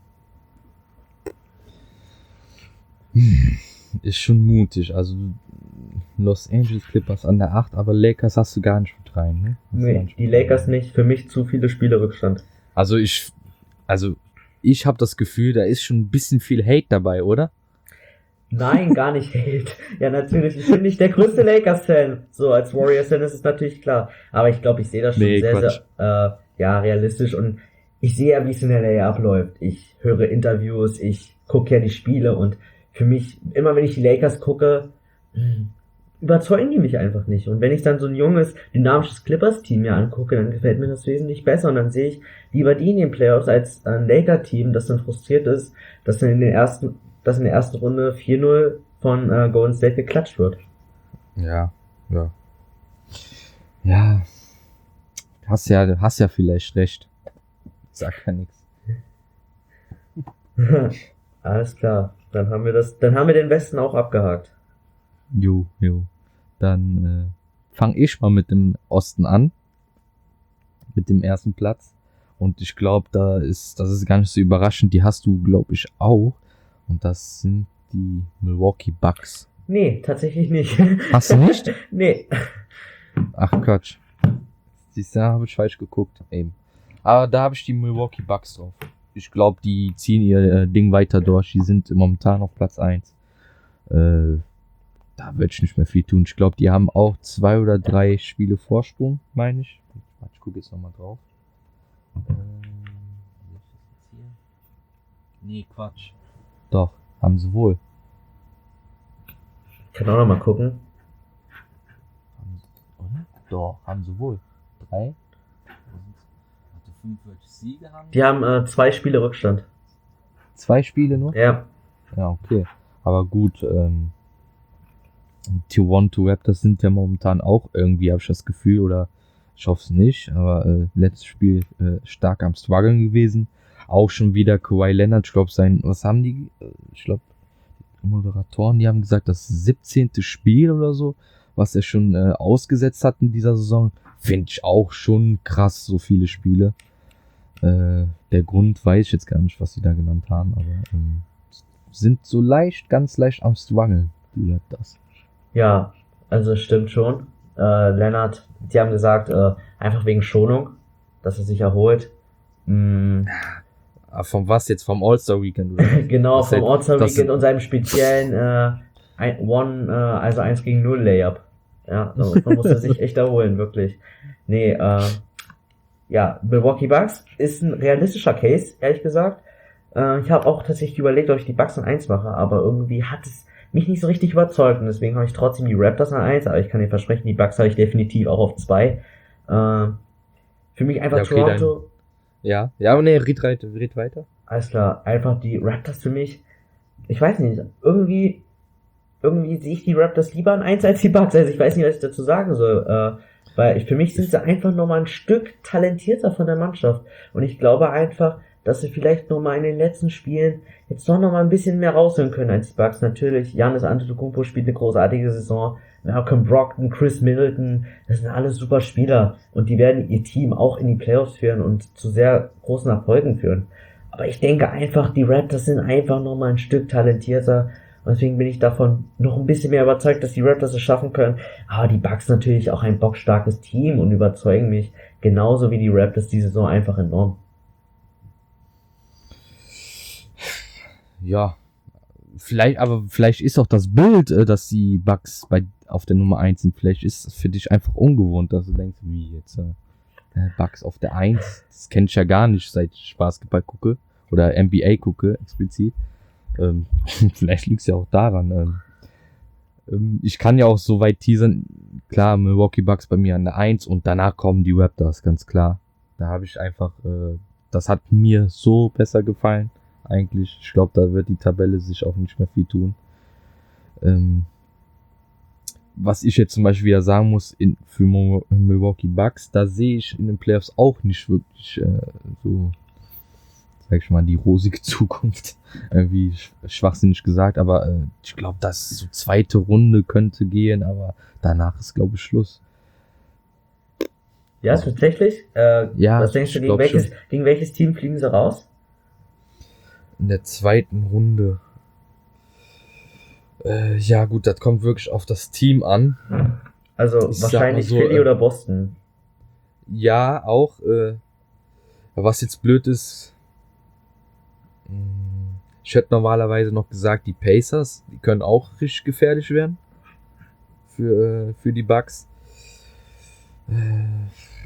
Ist schon mutig. Also Los Angeles Clippers an der acht, aber Lakers hast du gar nicht mit rein, ne? Hast du gar Nee, nicht die mit rein. Lakers nicht. Für mich zu viele Spiele Rückstand. Also ich, also ich habe das Gefühl, da ist schon ein bisschen viel Hate dabei, oder? Nein, gar nicht Hate. Ja, natürlich. Ich bin nicht der größte Lakers-Fan. So, als Warriors-Fan ist es natürlich klar. Aber ich glaube, ich sehe das schon Nee, sehr, Quatsch. sehr, äh, ja, realistisch. Und ich sehe ja, wie es in L A abläuft. Ich höre Interviews, ich gucke ja die Spiele. Und für mich, immer wenn ich die Lakers gucke, mh, überzeugen die mich einfach nicht. Und wenn ich dann so ein junges, dynamisches Clippers-Team mir angucke, dann gefällt mir das wesentlich besser. Und dann sehe ich lieber die in den Playoffs als ein Laker-Team, das dann frustriert ist, dass dann in den ersten dass in der ersten Runde vier null von äh, Golden State geklatscht wird. Ja, ja. Ja. Hast ja, hast ja vielleicht recht. Sag ja nichts. Alles klar. Dann haben wir das, dann haben wir den Westen auch abgehakt. Jo, jo. Dann äh, fang ich mal mit dem Osten an. Mit dem ersten Platz. Und ich glaube, da ist, das ist gar nicht so überraschend. Die hast du, glaube ich, auch. Und das sind die Milwaukee Bucks. Nee, tatsächlich nicht. Hast du nicht? Nee. Ach Quatsch. Siehst du, da habe ich falsch geguckt. Eben. Aber da habe ich die Milwaukee Bucks drauf. Ich glaube, die ziehen ihr äh, Ding weiter durch. Die sind momentan auf Platz eins. Äh, da werde ich nicht mehr viel tun. Ich glaube, die haben auch zwei oder drei Spiele Vorsprung, meine ich. Ich gucke jetzt nochmal drauf. Ähm, nee, Quatsch. Doch, haben sie wohl. Ich kann auch noch mal gucken. Haben sie, oder? Doch, haben sie wohl. Drei? Also fünfundvierzig Siege haben Die haben äh, zwei Spiele Rückstand. Zwei Spiele nur? Ja. Ja, okay. Aber gut, ähm, Toronto Raptors sind ja momentan auch irgendwie, habe ich das Gefühl, oder ich hoffe es nicht, aber äh, letztes Spiel äh, stark am Struggeln gewesen. Auch schon wieder Kawhi Leonard, ich glaube sein, was haben die, ich glaube, die Moderatoren, die haben gesagt, das siebzehnte Spiel oder so, was er schon äh, ausgesetzt hat in dieser Saison, finde ich auch schon krass, so viele Spiele. Äh, der Grund weiß ich jetzt gar nicht, was sie da genannt haben, aber ähm, sind so leicht, ganz leicht am Struggeln, die Raptors. Ja, also stimmt schon. Äh, Leonard, die haben gesagt, äh, einfach wegen Schonung, dass er sich erholt. Mm. Ah, von was jetzt? Vom All-Star-Weekend? Oder? Genau, Das vom heißt, All-Star-Weekend das- und seinem speziellen äh, ein, One, äh, also eins gegen null Layup. Ja, da- man musste sich echt erholen, wirklich. Nee, äh, ja, Milwaukee Bucks ist ein realistischer Case, ehrlich gesagt. Äh, ich habe auch tatsächlich überlegt, ob ich die Bucks an eins mache, aber irgendwie hat es mich nicht so richtig überzeugt und deswegen habe ich trotzdem die Raptors an eins, aber ich kann dir versprechen, die Bucks habe ich definitiv auch auf zwei. Äh, für mich einfach Ja, okay, Toronto, Ja, ja, aber nee, red, red, red weiter. alles klar, einfach die Raptors für mich, ich weiß nicht, irgendwie, irgendwie sehe ich die Raptors lieber an eins als die Bucks, also ich weiß nicht, was ich dazu sagen soll, äh, weil ich, für mich sind sie einfach nochmal ein Stück talentierter von der Mannschaft und ich glaube einfach, dass sie vielleicht nochmal in den letzten Spielen jetzt doch nochmal ein bisschen mehr rausholen können als die Bucks. Natürlich, Giannis Antetokounmpo spielt eine großartige Saison, Malcolm Brogdon, Chris Middleton, das sind alles super Spieler und die werden ihr Team auch in die Playoffs führen und zu sehr großen Erfolgen führen. Aber ich denke einfach, die Raptors sind einfach nochmal ein Stück talentierter und deswegen bin ich davon noch ein bisschen mehr überzeugt, dass die Raptors es schaffen können. Aber die Bucks natürlich auch ein bockstarkes Team und überzeugen mich genauso wie die Raptors die Saison einfach enorm. Ja, vielleicht, aber vielleicht ist auch das Bild, äh, dass die Bucks bei auf der Nummer eins sind, vielleicht ist es für dich einfach ungewohnt, dass du denkst, wie jetzt äh, Bucks auf der eins, das kenn ich ja gar nicht, seit ich Basketball gucke oder N B A gucke, explizit. Ähm, vielleicht liegt es ja auch daran. Ähm, ähm, ich kann ja auch so weit teasern, klar, Milwaukee Bucks bei mir an der eins und danach kommen die Raptors, ganz klar. Da habe ich einfach, äh, das hat mir so besser gefallen. Eigentlich, ich glaube, da wird die Tabelle sich auch nicht mehr viel tun. Ähm, was ich jetzt zum Beispiel wieder sagen muss, in, für Mo- Milwaukee Bucks, da sehe ich in den Playoffs auch nicht wirklich äh, so, sag ich mal, die rosige Zukunft. Irgendwie sch- schwachsinnig gesagt, aber äh, ich glaube, das so zweite Runde könnte gehen, aber danach ist, glaube ich, Schluss. Ja, tatsächlich? Äh, Ja, was denkst du, ich gegen glaub welches, schon. gegen welches Team fliegen sie raus? In der zweiten Runde. Äh, ja gut, das kommt wirklich auf das Team an. Also Ich sag wahrscheinlich mal so, Philly äh, oder Boston. Ja, auch. Äh, was jetzt blöd ist, mh, ich hätte normalerweise noch gesagt, die Pacers, die können auch richtig gefährlich werden für, äh, für die Bucks. Äh,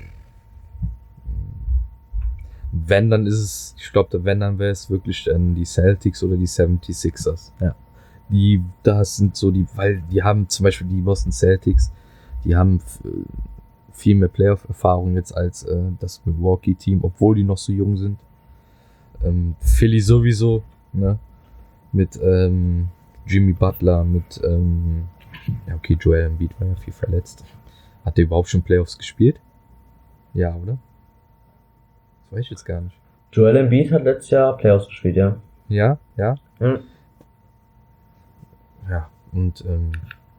Wenn, dann ist es, ich glaube, wenn, dann wäre es wirklich dann die Celtics oder die seventy-sixers. Ja. Die, das sind so die, weil die haben zum Beispiel die Boston Celtics, die haben f- viel mehr Playoff-Erfahrung jetzt als äh, das Milwaukee-Team, obwohl die noch so jung sind. Ähm, Philly sowieso, ne? Mit ähm, Jimmy Butler, mit, ähm, ja okay, Joel Embiid war ja viel verletzt. Hat der überhaupt schon Playoffs gespielt? Ja, oder? Das weiß ich jetzt gar nicht. Joel Embiid hat letztes Jahr Playoffs gespielt, ja. Ja, ja, Hm. ja. Und ähm,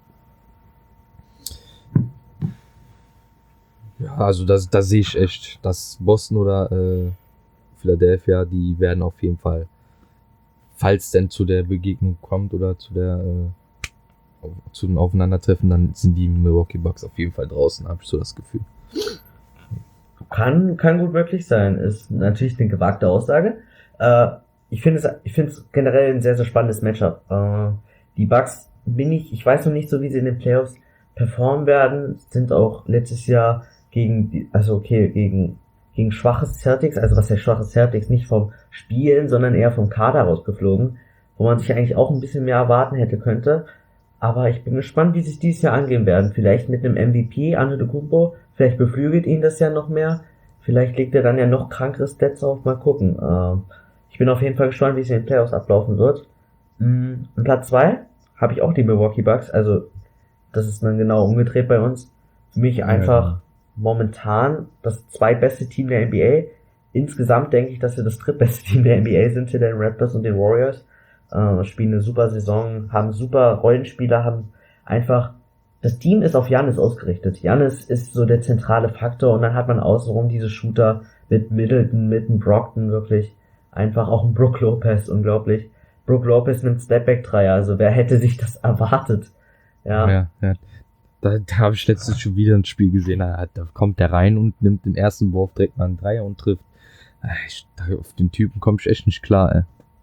ja, also da da sehe ich echt, dass Boston oder äh, Philadelphia, die werden auf jeden Fall, falls denn zu der Begegnung kommt oder zu der äh, auf- zu dem Aufeinandertreffen, dann sind die Milwaukee Bucks auf jeden Fall draußen, habe ich so das Gefühl. Kann, kann gut möglich sein. Ist natürlich eine gewagte Aussage. Äh, ich finde es, ich finde es generell ein sehr, sehr spannendes Matchup. Äh, die Bucks bin ich, ich weiß noch nicht so, wie sie in den Playoffs performen werden, sind auch letztes Jahr gegen, die, also okay, gegen, gegen schwaches Celtics, also was heißt schwaches Celtics, nicht vom Spielen, sondern eher vom Kader rausgeflogen, wo man sich eigentlich auch ein bisschen mehr erwarten hätte könnte. Aber ich bin gespannt, wie sie es dieses Jahr angehen werden. Vielleicht mit einem M V P, Antetokounmpo, vielleicht beflügelt ihn das ja noch mehr. Vielleicht legt er dann ja noch krankere Stats auf. Mal gucken. Ähm, ich bin auf jeden Fall gespannt, wie es in den Playoffs ablaufen wird. Mm, Und Platz zwei habe ich auch die Milwaukee Bucks. Also das ist dann genau umgedreht bei uns. Für mich einfach momentan das zweitbeste Team der N B A. Insgesamt denke ich, dass wir das drittbeste Team der N B A sind, hinter den Raptors und den Warriors. Äh, spielen eine super Saison, haben super Rollenspieler, haben einfach, das Team ist auf Giannis ausgerichtet. Giannis ist so der zentrale Faktor und dann hat man außenrum diese Shooter mit Middleton, mit einem Brogdon wirklich, einfach auch ein Brook Lopez, unglaublich. Brook Lopez nimmt Stepback-Dreier, also wer hätte sich das erwartet? Ja, Ja, ja. Da, da habe ich letztens schon wieder ein Spiel gesehen, da, da kommt der rein und nimmt den ersten Wurf direkt mal einen Dreier und trifft. Ich, da, auf den Typen komme ich echt nicht klar, ey.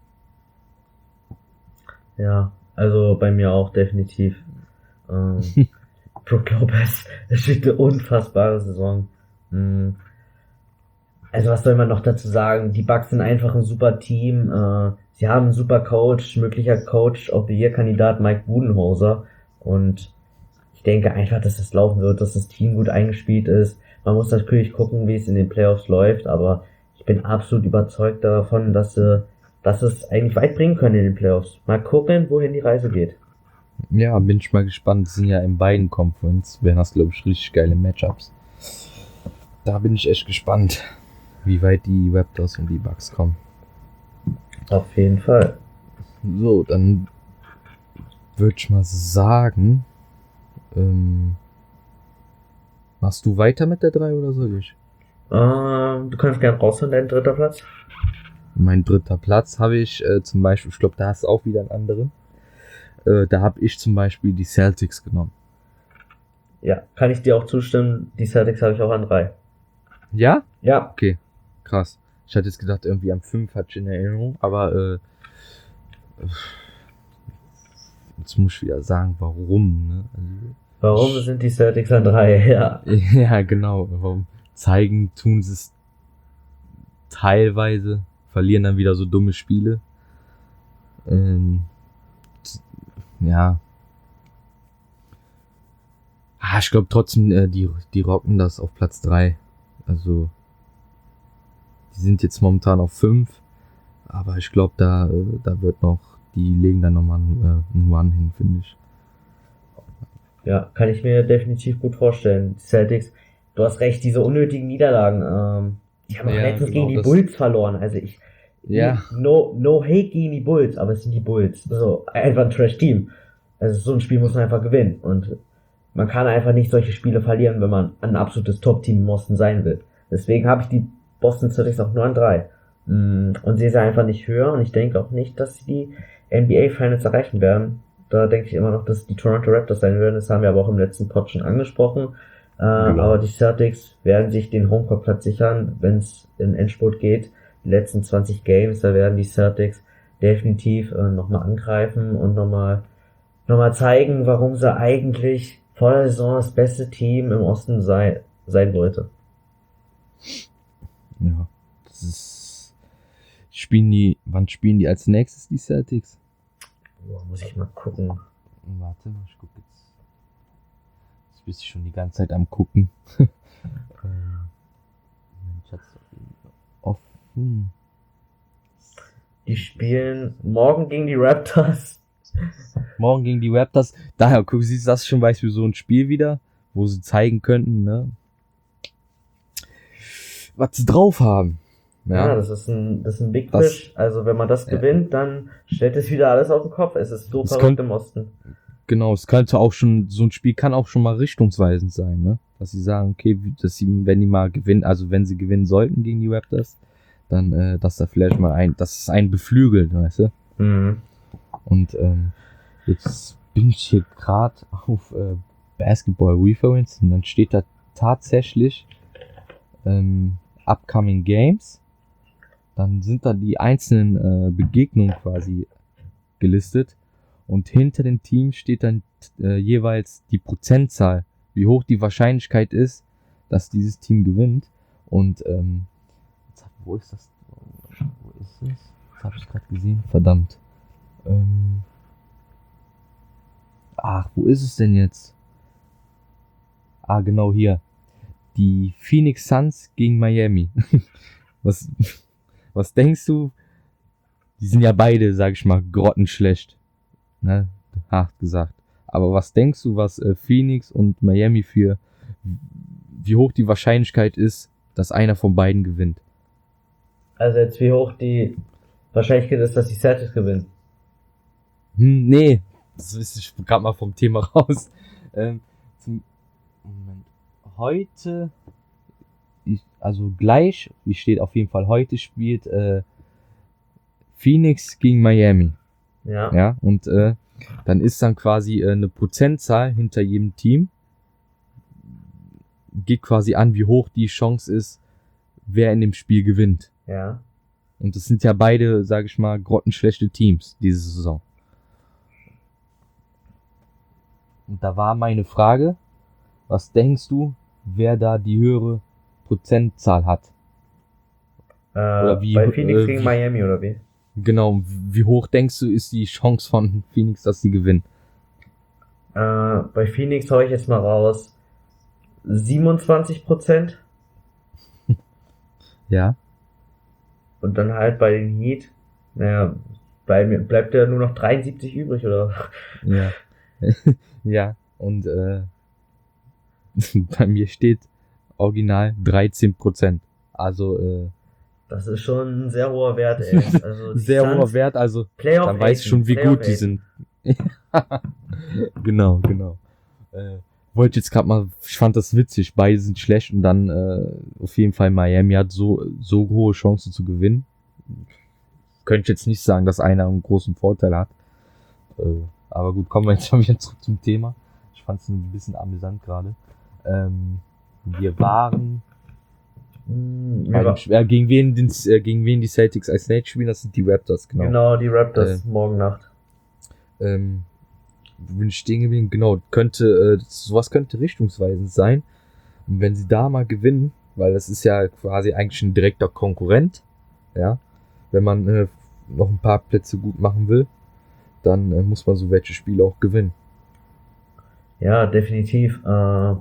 ja, also bei mir auch definitiv. Ähm, Brook Lopez, das spielt eine unfassbare Saison. Mm. Also was soll man noch dazu sagen? Die Bucks sind einfach ein super Team. Äh, sie haben einen super Coach, möglicher Coach of the Year-Kandidat Mike Budenholzer. Und ich denke einfach, dass das laufen wird, dass das Team gut eingespielt ist. Man muss natürlich gucken, wie es in den Playoffs läuft, aber ich bin absolut überzeugt davon, dass sie, dass es eigentlich weit bringen können in den Playoffs. Mal gucken, wohin die Reise geht. Ja, bin ich mal gespannt. Das sind ja in beiden Conference, wären das, glaube ich, richtig geile Matchups. Da bin ich echt gespannt, wie weit die Raptors und die Bucks kommen. Auf jeden Fall. So, dann würde ich mal sagen, ähm, machst du weiter mit der drei oder soll ich? Ähm, du kannst gerne rausholen, dein dritter Platz. Mein dritter Platz habe ich äh, zum Beispiel, ich glaube, da hast du auch wieder einen anderen. Äh, da habe ich zum Beispiel die Celtics genommen. Ja, kann ich dir auch zustimmen. Die Celtics habe ich auch an drei. Ja? Ja. Okay, krass. Ich hatte jetzt gedacht, irgendwie am fünf hatte ich in Erinnerung, aber äh, jetzt muss ich wieder sagen, warum, ne? Also, Warum sind die Celtics an drei? Ja. ja, genau. Warum? Zeigen, tun sie es teilweise, verlieren dann wieder so dumme Spiele. Ähm, ja. Ah, ich glaube trotzdem, äh, die, die rocken das auf Platz drei. Also, die sind jetzt momentan auf fünf, aber ich glaube, da, äh, da wird noch, die legen dann nochmal einen, äh, einen One hin, finde ich. Ja, kann ich mir definitiv gut vorstellen. Die Celtics, du hast recht, diese unnötigen Niederlagen, ähm, die haben auch Ja, letztens genau gegen die das. Bulls verloren. Also ich, Ja. no, no hate gegen die Bulls, aber es sind die Bulls. So, einfach ein Trash-Team. Also so ein Spiel muss man einfach gewinnen. Und man kann einfach nicht solche Spiele verlieren, wenn man ein absolutes Top-Team im Osten sein will. Deswegen habe ich die Boston Celtics auch nur an drei. Mm, Und sehe sie einfach nicht höher. Und ich denke auch nicht, dass sie die N B A Finals erreichen werden. Da denke ich immer noch, dass die Toronto Raptors sein werden. Das haben wir aber auch im letzten Pod schon angesprochen. Äh, Aber die Celtics werden sich den Homecourt-Platz sichern, wenn es in Endspurt geht. Die letzten zwanzig Games, da werden die Celtics definitiv äh, nochmal angreifen und nochmal noch mal zeigen, warum sie eigentlich vor der Saison das beste Team im Osten sei, sein wollte. Ja. Das ist. Spielen die. Wann spielen die als nächstes, die Celtics? Boah, muss ich mal gucken. Warte mal, ich guck jetzt. Jetzt bist du schon die ganze Zeit am gucken. ähm, ich hab's offen. Die spielen morgen gegen die Raptors. Morgen gegen die Raptors. Daher, guck, siehst du das schon, weißt du, so ein Spiel wieder, wo sie zeigen könnten, ne? Was sie drauf haben. Ja, Ja, das ist ein, das ist ein Big Das- Fish. Also wenn man das Ja. gewinnt, dann stellt es wieder alles auf den Kopf. Es ist so Das verrückt könnt- im Osten. genau, es könnte auch schon, so ein Spiel kann auch schon mal richtungsweisend sein, ne? Dass sie sagen, okay, wie- dass sie, wenn die mal gewinnen, also wenn sie gewinnen sollten gegen die Raptors, dann, äh, dass da vielleicht mal ein, dass es einen beflügelt, weißt du? Mhm. Und ähm, jetzt bin ich hier gerade auf äh, Basketball Reference und dann steht da tatsächlich ähm, Upcoming Games. Dann sind da die einzelnen äh, Begegnungen quasi gelistet und hinter den Teams steht dann äh, jeweils die Prozentzahl, wie hoch die Wahrscheinlichkeit ist, dass dieses Team gewinnt. Und ähm, jetzt, hab- wo ist das? Wo ist es? Jetzt habe ich gerade gesehen. Verdammt. Ähm, ach, wo ist es denn jetzt? Ah, genau hier. Die Phoenix Suns gegen Miami. was, was denkst du? Die sind ja beide, sag ich mal, grottenschlecht. Ne? Hart gesagt. Aber was denkst du, was äh, Phoenix und Miami für, wie hoch die Wahrscheinlichkeit ist, dass einer von beiden gewinnt? Also jetzt wie hoch die Wahrscheinlichkeit ist, dass die Celtics gewinnen. Hm, nee, das ist ich gerade mal vom Thema raus. Ähm, zum Moment. Heute, ich, also gleich, wie steht auf jeden Fall, heute spielt äh, Phoenix gegen Miami. Ja. Ja, und äh, dann ist dann quasi äh, eine Prozentzahl hinter jedem Team. Geht quasi an, wie hoch die Chance ist, wer in dem Spiel gewinnt. Ja. Und das sind ja beide, sage ich mal, grottenschlechte Teams diese Saison. Und da war meine Frage, was denkst du, wer da die höhere Prozentzahl hat? Äh, Oder wie, bei Phoenix äh, gegen wie- Miami, oder wie? Genau, wie hoch denkst du, ist die Chance von Phoenix, dass sie gewinnen? Äh, bei Phoenix hau ich jetzt mal raus. siebenundzwanzig Prozent. Ja, Und dann halt bei den Heat, naja, bei mir bleibt ja nur noch dreiundsiebzig übrig, oder? ja. Ja, und äh, bei mir steht original dreizehn Prozent. Also äh, Das ist schon ein sehr hoher Wert, ey. Also die sehr Suns, hoher Wert, also Playoff dann weiß ich schon, wie Playoff gut die sind. Genau, genau. Äh, wollte jetzt gerade mal, ich fand das witzig, beide sind schlecht und dann äh, auf jeden Fall Miami hat so so hohe Chancen zu gewinnen. Könnte ich jetzt nicht sagen, dass einer einen großen Vorteil hat. Äh, aber gut, kommen wir jetzt mal wieder zurück zum Thema. Ich fand es ein bisschen amüsant gerade. Ähm, wir waren Hm, bei ja, den, äh, gegen wen den, äh, gegen wen die Celtics als Nächstes spielen, das sind die Raptors, genau. genau, die Raptors Äh, morgen Nacht. Ähm, wo bin ich stehen geblieben? Genau, könnte, äh, sowas könnte richtungsweisend sein. Und wenn sie da mal gewinnen, weil das ist ja quasi eigentlich ein direkter Konkurrent, ja, wenn man äh, noch ein paar Plätze gut machen will, dann äh, muss man so welche Spiele auch gewinnen. Ja, definitiv. Äh,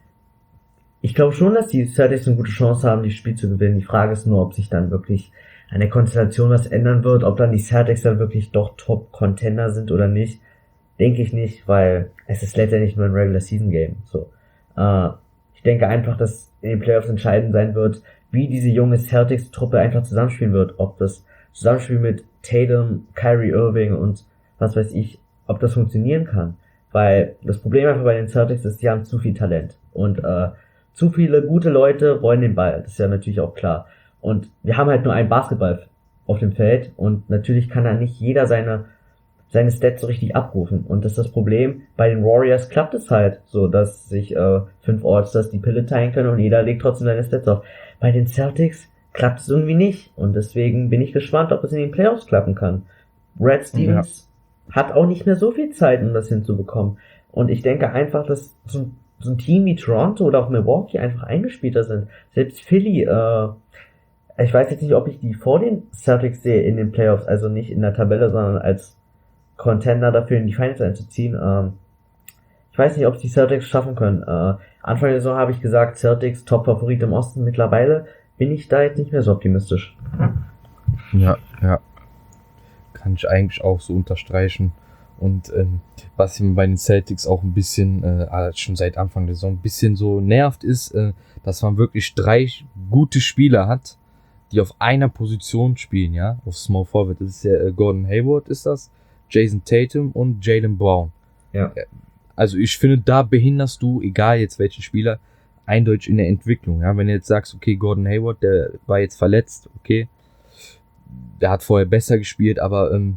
ich glaube schon, dass die Celtics eine gute Chance haben, das Spiel zu gewinnen. Die Frage ist nur, ob sich dann wirklich an der Konstellation was ändern wird, ob dann die Celtics dann wirklich doch Top-Contender sind oder nicht. Denke ich nicht, weil es ist letztendlich nur ein Regular-Season-Game. So. Äh, ich denke einfach, dass in den Playoffs entscheidend sein wird, wie diese junge Celtics-Truppe einfach zusammenspielen wird. Ob das Zusammenspiel mit Tatum, Kyrie Irving und was weiß ich, ob das funktionieren kann. Weil das Problem einfach bei den Celtics ist, die haben zu viel Talent. Und äh, zu viele gute Leute wollen den Ball. Das ist ja natürlich auch klar. Und wir haben halt nur einen Basketball auf dem Feld. Und natürlich kann da nicht jeder seine seine Stats so richtig abrufen. Und das ist das Problem. Bei den Warriors klappt es halt so, dass sich äh, fünf All-Stars die Pille teilen können und jeder legt trotzdem seine Stats auf. Bei den Celtics klappt es irgendwie nicht. Und deswegen bin ich gespannt, ob es in den Playoffs klappen kann. Brad Stevens ja. hat auch nicht mehr so viel Zeit, um das hinzubekommen. Und ich denke einfach, dass so, so ein Team wie Toronto oder auch Milwaukee einfach eingespielter sind. Selbst Philly, äh, ich weiß jetzt nicht, ob ich die vor den Celtics sehe in den Playoffs, also nicht in der Tabelle, sondern als Contender dafür in die Finals einzuziehen. Ähm, ich weiß nicht, ob es die Celtics schaffen können. Äh, Anfang der Saison habe ich gesagt, Celtics Top-Favorit im Osten. Mittlerweile bin ich da jetzt nicht mehr so optimistisch. Ja, ja. Kann ich eigentlich auch so unterstreichen. Und ähm, was mir bei den Celtics auch ein bisschen, äh, schon seit Anfang der Saison ein bisschen so nervt, ist, äh, dass man wirklich drei gute Spieler hat, die auf einer Position spielen, ja, auf Small Forward. Das ist ja äh, Gordon Hayward ist das, Jason Tatum und Jaylen Brown. Ja. Also ich finde, da behinderst du, egal jetzt welchen Spieler, eindeutig in der Entwicklung. Ja, wenn du jetzt sagst, okay, Gordon Hayward, der war jetzt verletzt, okay, der hat vorher besser gespielt, aber ähm,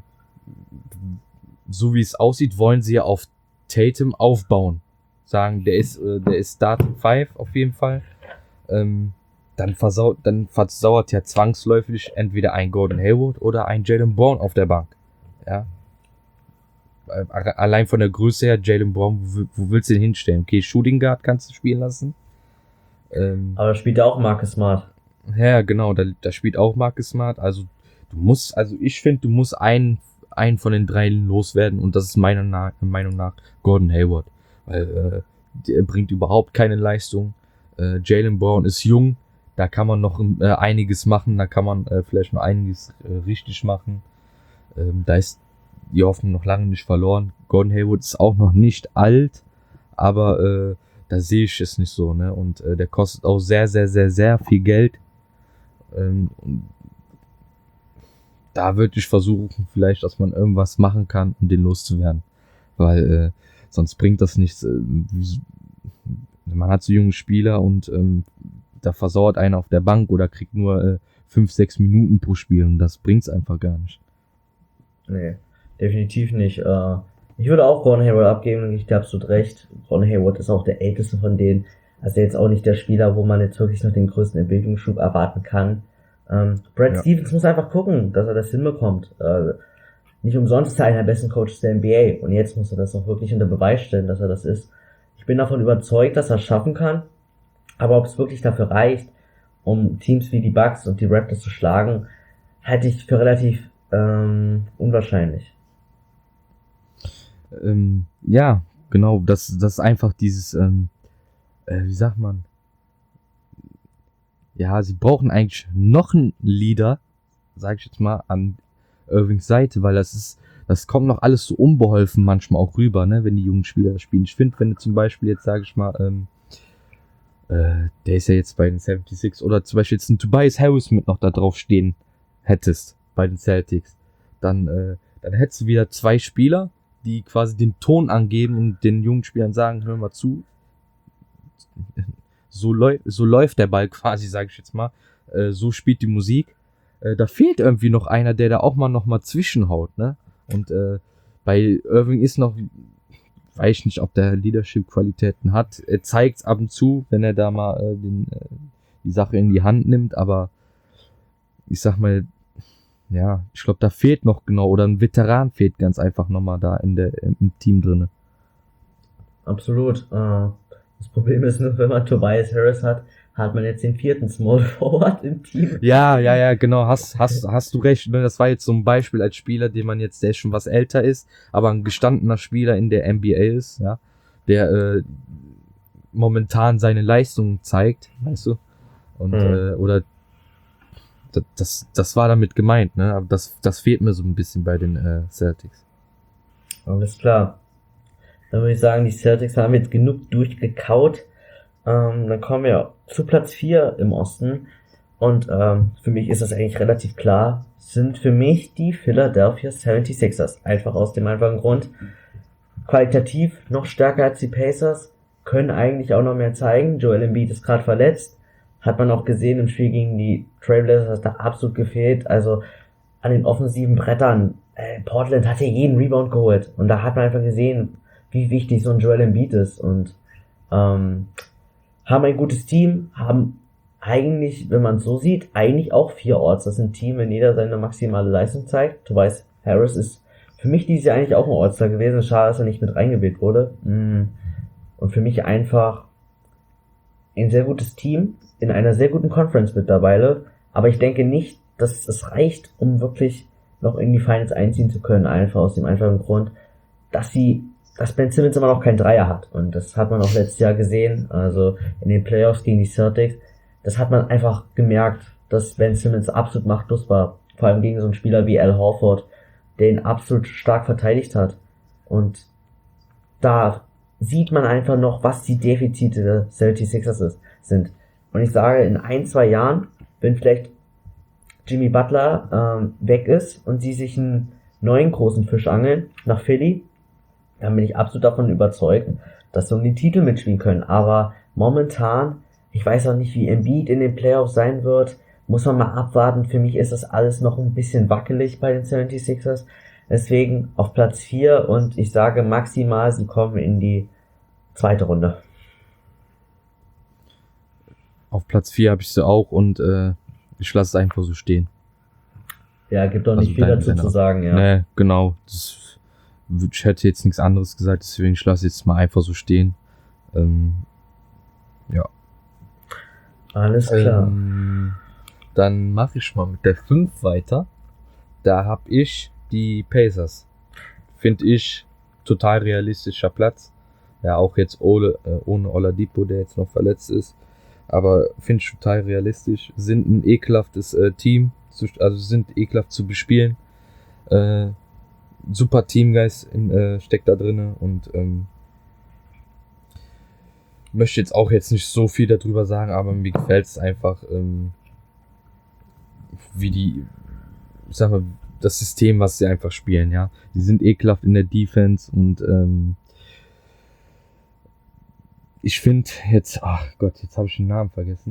so wie es aussieht, wollen sie ja auf Tatum aufbauen. Sagen, der ist, äh, der ist Starting Five auf jeden Fall. Ähm, dann versaut, dann versauert ja zwangsläufig entweder ein Gordon Hayward oder ein Jaylen Brown auf der Bank. Ja. Allein von der Größe her, Jaylen Brown, wo, wo willst du den hinstellen? Okay, Shooting Guard kannst du spielen lassen. Ähm, Aber spielt ja auch Marcus Smart. ja, genau, da, da spielt auch Marcus Smart. Also du musst, also ich finde, du musst einen, einen von den drei loswerden und das ist meiner nach, Meinung nach Gordon Hayward. Weil äh, der bringt überhaupt keine Leistung. Äh, Jaylen Brown ist jung, da kann man noch äh, einiges machen, da kann man äh, vielleicht noch einiges äh, richtig machen. Ähm, da ist die Hoffnung noch lange nicht verloren. Gordon Hayward ist auch noch nicht alt, aber äh, da sehe ich es nicht so, ne? Und äh, der kostet auch sehr, sehr, sehr, sehr viel Geld. Ähm, und da würde ich versuchen, vielleicht, dass man irgendwas machen kann, um den loszuwerden. Weil äh, sonst bringt das nichts. Äh, wie, man hat so junge Spieler und ähm, da versauert einer auf der Bank oder kriegt nur äh, fünf, sechs Minuten pro Spiel und das bringt's einfach gar nicht. Nee, definitiv nicht. Äh, ich würde auch Gordon Hayward abgeben, ich habe absolut recht. Gordon Hayward ist auch der älteste von denen. Also jetzt auch nicht der Spieler, wo man jetzt wirklich noch den größten Entwicklungsschub erwarten kann. Ähm, Brad Ja. Stevens muss einfach gucken, dass er das hinbekommt. Äh, nicht umsonst ist er einer der besten Coaches der N B A und jetzt muss er das auch wirklich unter Beweis stellen, dass er das ist. Ich bin davon überzeugt, dass er es schaffen kann, aber ob es wirklich dafür reicht um Teams wie die Bucks und die Raptors zu schlagen, halte ich für relativ ähm, unwahrscheinlich. Ähm, ja, genau, das, das ist einfach dieses, ähm, äh, wie sagt man, ja, sie brauchen eigentlich noch einen Leader, sag ich jetzt mal, an Irvings Seite, weil das ist, das kommt noch alles so unbeholfen manchmal auch rüber, ne, wenn die jungen Spieler das spielen. Ich finde, wenn du zum Beispiel jetzt, sag ich mal, ähm, äh, der ist ja jetzt bei den seventy-six oder zum Beispiel jetzt ein Tobias Harris mit noch da drauf stehen hättest bei den Celtics, dann, äh, dann hättest du wieder zwei Spieler, die quasi den Ton angeben und den jungen Spielern sagen, hör mal zu, so, läu- so läuft der Ball quasi, sage ich jetzt mal, äh, so spielt die Musik. Äh, da fehlt irgendwie noch einer, der da auch mal noch mal zwischenhaut, ne? Und äh, bei Irving ist noch, weiß ich nicht, ob der Leadership-Qualitäten hat. Er zeigt es ab und zu, wenn er da mal äh, den, äh, die Sache in die Hand nimmt, aber ich sag mal, ja, ich glaube, da fehlt noch genau, oder ein Veteran fehlt ganz einfach nochmal da in der, im Team drinne. Absolut. Äh, das Problem ist nur, wenn man Tobias Harris hat, hat man jetzt den vierten Small Forward im Team. Ja, ja, ja, genau, hast, hast, hast du recht. Ne? Das war jetzt so ein Beispiel als Spieler, den man jetzt, der schon was älter ist, aber ein gestandener Spieler in der N B A ist, ja, der äh, momentan seine Leistungen zeigt, weißt du? Und, Mhm. äh, oder das, das, das war damit gemeint, ne? Aber das, das fehlt mir so ein bisschen bei den äh, Celtics. Alles klar. Dann würde ich sagen, die Celtics haben jetzt genug durchgekaut. Ähm, dann kommen wir zu Platz vier im Osten. Und ähm, für mich ist das eigentlich relativ klar. Sind für mich die Philadelphia seventy-sixers. Einfach aus dem einfachen Grund. Qualitativ noch stärker als die Pacers. Können eigentlich auch noch mehr zeigen. Joel Embiid ist gerade verletzt. Hat man auch gesehen im Spiel gegen die Trailblazers, hat da absolut gefehlt. Also an den offensiven Brettern. Äh, Portland hat ja jeden Rebound geholt. Und da hat man einfach gesehen, wie wichtig so ein Joel Embiid ist. Und ähm, haben ein gutes Team, haben eigentlich, wenn man es so sieht, eigentlich auch vier Orts. Das ist ein Team, wenn jeder seine maximale Leistung zeigt. Tobias Harris ist für mich dieses Jahr eigentlich auch ein All-Star gewesen. Schade, dass er nicht mit reingewählt wurde. Und für mich einfach ein sehr gutes Team in einer sehr guten Conference mittlerweile. Aber ich denke nicht, dass es reicht, um wirklich noch in die Finals einziehen zu können. Einfach aus dem einfachen Grund, dass sie dass Ben Simmons immer noch keinen Dreier hat. Und das hat man auch letztes Jahr gesehen, also in den Playoffs gegen die Celtics. Das hat man einfach gemerkt, dass Ben Simmons absolut machtlos war. Vor allem gegen so einen Spieler wie Al Horford, der ihn absolut stark verteidigt hat. Und da sieht man einfach noch, was die Defizite der seventy-sixers ist, sind. Und ich sage, in ein, zwei Jahren, wenn vielleicht Jimmy Butler ähm, weg ist und sie sich einen neuen großen Fisch angeln nach Philly, dann bin ich absolut davon überzeugt, dass sie um die Titel mitspielen können. Aber momentan, ich weiß auch nicht, wie Embiid in den Playoffs sein wird, muss man mal abwarten. Für mich ist das alles noch ein bisschen wackelig bei den seventy-sixers. Deswegen auf Platz vier und ich sage maximal, sie kommen in die zweite Runde. Auf Platz vier habe ich sie auch und äh, ich lasse es einfach so stehen. Ja, gibt auch Also nicht viel dein- dazu deiner- zu sagen, ja. Ne, genau. Das, ich hätte jetzt nichts anderes gesagt, deswegen ich lasse jetzt mal einfach so stehen. Ähm, ja. Alles klar. Ähm, dann mache ich mal mit der fünf weiter. Da habe ich die Pacers. Finde ich total realistischer Platz. Ja, auch jetzt ohne, äh, ohne Oladipo, der jetzt noch verletzt ist. Aber finde ich total realistisch. Sind ein ekelhaftes äh, Team. Zu, also sind ekelhaft zu bespielen. Äh, super Teamgeist im, äh, steckt da drinne und ähm, möchte jetzt auch jetzt nicht so viel darüber sagen, aber mir gefällt es einfach, ähm, wie die, ich sag mal, das System, was sie einfach spielen, ja. Die sind ekelhaft in der Defense und ähm, ich finde jetzt, ach Gott, jetzt habe ich den Namen vergessen.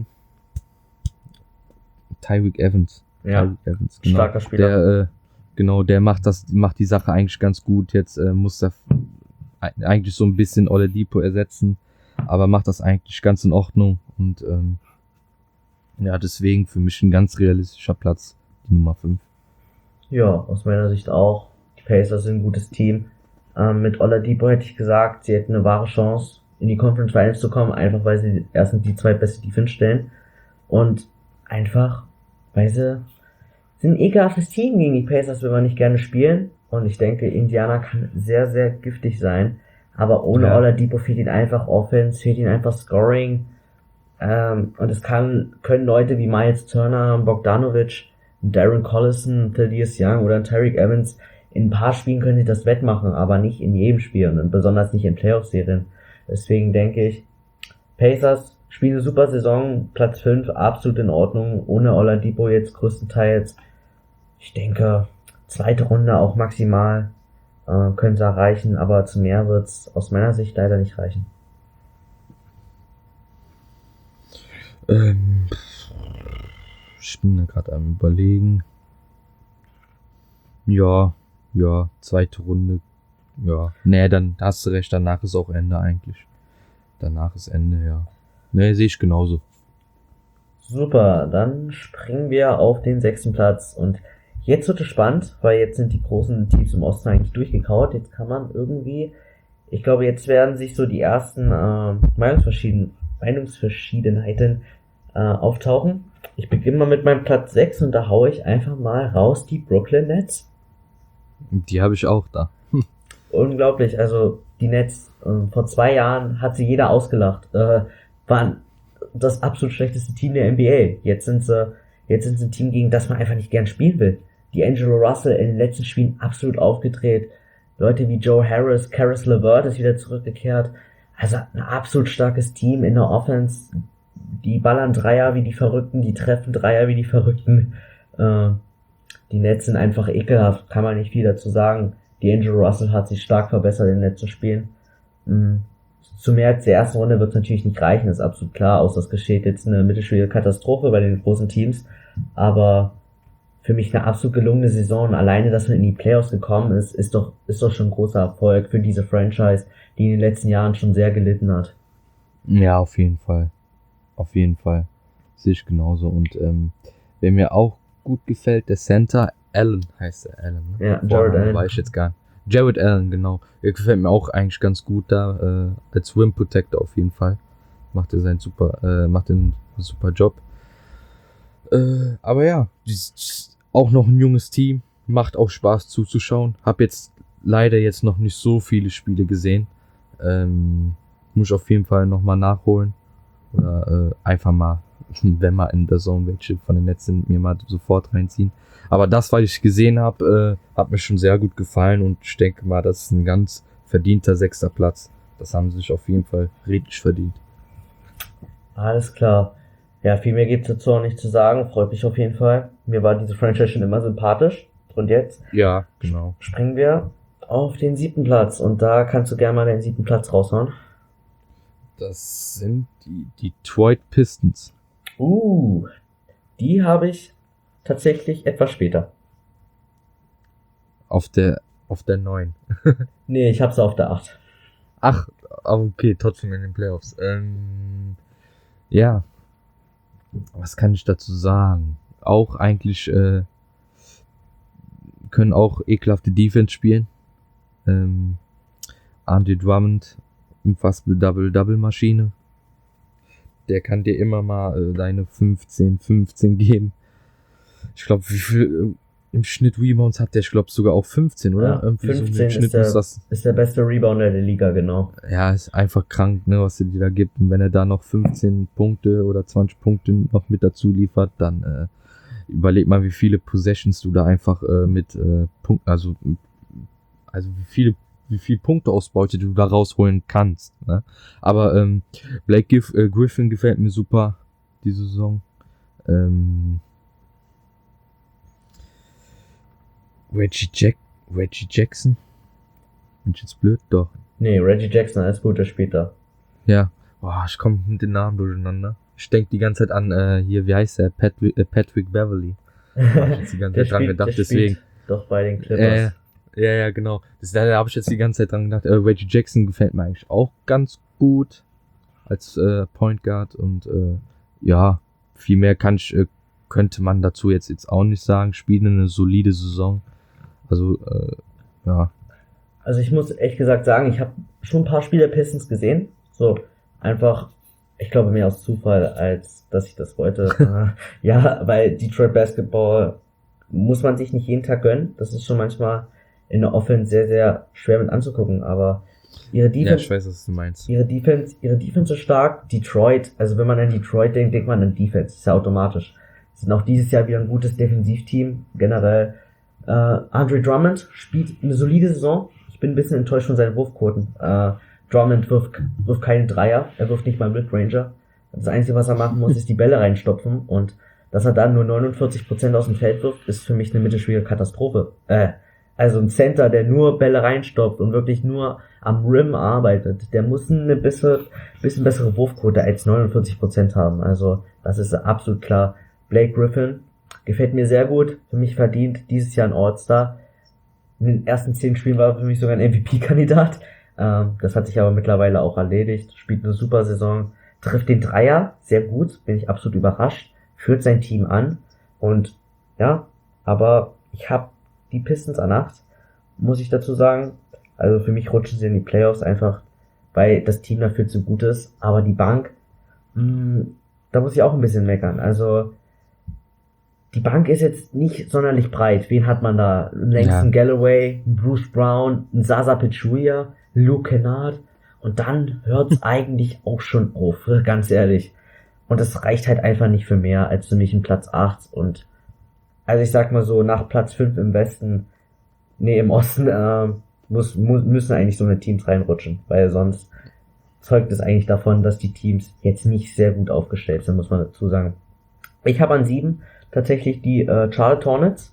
Tyreek Evans. Ja, Tyreek Evans, genau. starker Spieler. Der, äh, genau, der macht das, macht die Sache eigentlich ganz gut. Jetzt äh, muss er f- eigentlich so ein bisschen Oladipo ersetzen, aber macht das eigentlich ganz in Ordnung und ähm, ja, deswegen für mich ein ganz realistischer Platz, die Nummer fünf. Ja, aus meiner Sicht auch. Die Pacers sind ein gutes Team. Ähm, mit Oladipo hätte ich gesagt, sie hätten eine wahre Chance, in die Conference Finals zu kommen, einfach weil sie erstens die zweitbeste Defense stellen und einfach, weil sie sind ein ekelhaftes Team. Gegen die Pacers will man nicht gerne spielen. Und ich denke, Indiana kann sehr, sehr giftig sein. Aber ohne Ja. Oladipo fehlt ihnen einfach Offense, fehlt ihnen einfach Scoring. Ähm, und es kann, können Leute wie Miles Turner, Bogdanovic, Darren Collison, Thaddeus Young oder Tyreke Evans, in ein paar Spielen können sie das wettmachen, aber nicht in jedem Spiel und besonders nicht in Playoff-Serien. Deswegen denke ich, Pacers spielen eine super Saison, Platz fünf, absolut in Ordnung, ohne Oladipo jetzt größtenteils. Ich denke, zweite Runde auch maximal, äh, können sie erreichen, aber zu mehr wird's aus meiner Sicht leider nicht reichen. Ähm, ich bin da gerade am Überlegen. Ja, ja, zweite Runde. Ja, nee, dann hast du recht, danach ist auch Ende eigentlich. Danach ist Ende, ja. Nee, sehe ich genauso. Super, dann springen wir auf den sechsten Platz und jetzt wird es spannend, weil jetzt sind die großen Teams im Osten eigentlich durchgekaut. Jetzt kann man irgendwie, ich glaube, jetzt werden sich so die ersten äh, Meinungsverschieden, Meinungsverschiedenheiten äh, auftauchen. Ich beginne mal mit meinem Platz sechs und da haue ich einfach mal raus die Brooklyn Nets. Die habe ich auch da. Unglaublich, also die Nets, äh, vor zwei Jahren hat sie jeder ausgelacht, äh, waren das absolut schlechteste Team der N B A. Jetzt sind sie, jetzt sind sie ein Team, gegen das man einfach nicht gern spielen will. Die D'Angelo Russell in den letzten Spielen absolut aufgedreht. Leute wie Joe Harris, Caris LeVert ist wieder zurückgekehrt. Also ein absolut starkes Team in der Offense. Die ballern Dreier wie die Verrückten, die treffen Dreier wie die Verrückten. Äh, die Nets sind einfach ekelhaft, kann man nicht viel dazu sagen. D'Angelo Russell hat sich stark verbessert in den letzten Spielen. Mhm. Zu mehr als der ersten Runde wird es natürlich nicht reichen, ist absolut klar, außer es geschieht jetzt eine mittelschwere Katastrophe bei den großen Teams. Aber für mich eine absolut gelungene Saison. Und alleine, dass man in die Playoffs gekommen ist, ist doch, ist doch schon ein großer Erfolg für diese Franchise, die in den letzten Jahren schon sehr gelitten hat. Ja, auf jeden Fall. Auf jeden Fall. Sehe ich genauso. Und ähm, wer mir auch gut gefällt, der Center, Allen heißt er, Allen. Ne? Ja, Vorname Jared Allen. weiß ich jetzt gar nicht. Jared Allen, genau. Der gefällt mir auch eigentlich ganz gut da, äh, als Rim Protector auf jeden Fall. Macht er seinen super, äh, macht einen super Job. Äh, aber ja, dieses, auch noch ein junges Team, macht auch Spaß zuzuschauen. Hab jetzt leider jetzt noch nicht so viele Spiele gesehen. Ähm, muss ich auf jeden Fall nochmal nachholen. Oder äh, einfach mal, wenn mal in der Zone welche von den letzten mir mal sofort reinziehen. Aber das, was ich gesehen habe, äh, hat mir schon sehr gut gefallen und ich denke mal, das ist ein ganz verdienter sechster Platz. Das haben sie sich auf jeden Fall richtig verdient. Alles klar. Ja, viel mehr gibt's dazu auch nicht zu sagen. Freut mich auf jeden Fall. Mir war diese Franchise schon immer sympathisch. Und jetzt Ja, genau. springen wir auf den siebten Platz. Und da kannst du gerne mal den siebten Platz raushauen. Das sind die Detroit Pistons. Uh, die habe ich tatsächlich etwas später. Auf der, auf der neun. Nee, ich hab's auf der acht. Ach, okay, trotzdem in den Playoffs. Ähm, ja. Was kann ich dazu sagen? Auch eigentlich, äh, können auch ekelhafte Defense spielen. Ähm, Andre Drummond, unfassbare Double-Double-Maschine. Der kann dir immer mal äh, deine fünfzehn, fünfzehn geben. Ich glaube, wie viel äh, im Schnitt Rebounds hat der? Ich glaube sogar auch fünfzehn, oder? Ja, Irgendwie fünfzehn so im Schnitt ist der, muss das. ist der beste Rebounder der Liga, genau. Ja, ist einfach krank, ne, was er dir da gibt. Und wenn er da noch fünfzehn Punkte oder zwanzig Punkte noch mit dazu liefert, dann äh, überleg mal, wie viele Possessions du da einfach äh, mit äh, Punkten, also also wie viele wie viel Punkteausbeute du da rausholen kannst. Ne? Aber ähm, Blake Gif- äh, Griffin gefällt mir super diese Saison. Ähm, Reggie Jack Reggie Jackson? Bin ich jetzt blöd? Doch. Nee, Reggie Jackson, alles Gute später. Ja. Boah, ich komme mit den Namen durcheinander. Ich denke die ganze Zeit an, äh, hier, wie heißt der? Patrick, äh, Patrick Beverly. Hab ich jetzt die ganze Der Zeit dran spielt- gedacht, der deswegen. spielt Doch bei den Äh, Clippers. ja, ja, genau. Das, da habe ich jetzt die ganze Zeit dran gedacht. Äh, Reggie Jackson gefällt mir eigentlich auch ganz gut als äh, Point Guard und äh, ja, viel mehr kann ich, äh, könnte man dazu jetzt jetzt auch nicht sagen. Spielen eine solide Saison. Also äh, ja, Also ich muss ehrlich gesagt sagen, ich habe schon ein paar Spiele Pistons gesehen. So einfach Ich glaube mehr aus Zufall, als dass ich das wollte. Ja, weil Detroit Basketball muss man sich nicht jeden Tag gönnen. Das ist schon manchmal in der Offense sehr, sehr schwer mit anzugucken, aber ihre Defense, Ja, ich weiß, was du meinst. ihre Defense, ihre Defense ist stark. Detroit, also wenn man an Detroit denkt, denkt man an Defense. Das ist ja automatisch. Sie sind auch dieses Jahr wieder ein gutes Defensivteam. Generell, äh, Andre Drummond spielt eine solide Saison. Ich bin ein bisschen enttäuscht von seinen Wurfquoten. Äh, Drummond wirft, wirft keine Dreier. Er wirft nicht mal Mid-Ranger. Das Einzige, was er machen muss, ist die Bälle reinstopfen, und dass er dann nur neunundvierzig Prozent aus dem Feld wirft, ist für mich eine mittelschwere Katastrophe. Äh, also ein Center, der nur Bälle reinstopft und wirklich nur am Rim arbeitet, der muss eine bisschen, bisschen bessere Wurfquote als neunundvierzig Prozent haben. Also das ist absolut klar. Blake Griffin gefällt mir sehr gut. Für mich verdient dieses Jahr ein All-Star. In den ersten zehn Spielen war er für mich sogar ein M V P-Kandidat. Ähm, das hat sich aber mittlerweile auch erledigt. Spielt eine super Saison. Trifft den Dreier sehr gut. Bin ich absolut überrascht. Führt sein Team an. Und ja, aber ich habe die Pistons an acht, muss ich dazu sagen. Also für mich rutschen sie in die Playoffs einfach, weil das Team dafür zu gut ist. Aber die Bank, mh, da muss ich auch ein bisschen meckern. Also die Bank ist jetzt nicht sonderlich breit. Wen hat man da? Langston Ja. Galloway, Bruce Brown, Zaza Pachulia, Luke Kennard. Und dann hört's eigentlich auch schon auf, ganz ehrlich. Und das reicht halt einfach nicht für mehr als für mich ein Platz acht. Und also ich sag mal so, nach Platz fünf im Westen, nee, im Osten, äh, muss, mu- müssen eigentlich so eine Teams reinrutschen. Weil sonst zeugt es eigentlich davon, dass die Teams jetzt nicht sehr gut aufgestellt sind, muss man dazu sagen. Ich habe an sieben tatsächlich die äh, Charlotte Hornets.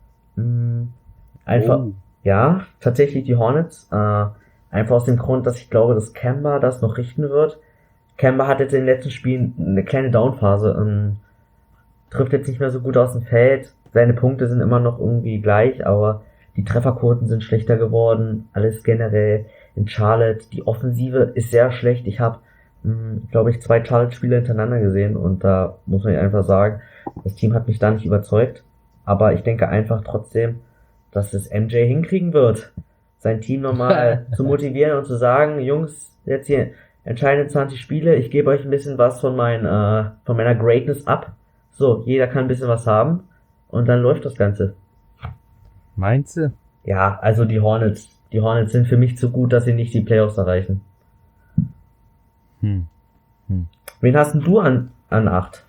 Mm, einfach, Oh. ja, tatsächlich die Hornets. Äh, einfach aus dem Grund, dass ich glaube, dass Kemba das noch richten wird. Kemba hat jetzt in den letzten Spielen eine kleine Downphase. Ähm, trifft jetzt nicht mehr so gut aus dem Feld. Seine Punkte sind immer noch irgendwie gleich, aber die Trefferquoten sind schlechter geworden. Alles generell in Charlotte. Die Offensive ist sehr schlecht. Ich habe, glaube ich, zwei Charlotte-Spiele hintereinander gesehen, und da muss man einfach sagen, das Team hat mich da nicht überzeugt. Aber ich denke einfach trotzdem, dass es M J hinkriegen wird, sein Team nochmal zu motivieren und zu sagen, Jungs, jetzt hier entscheidende zwanzig Spiele, ich gebe euch ein bisschen was von, mein, äh, von meiner Greatness ab. So, jeder kann ein bisschen was haben, und dann läuft das Ganze. Meinst du? Ja, also die Hornets, die Hornets sind für mich zu gut, dass sie nicht die Playoffs erreichen. Hm. Wen hast denn du an, an acht?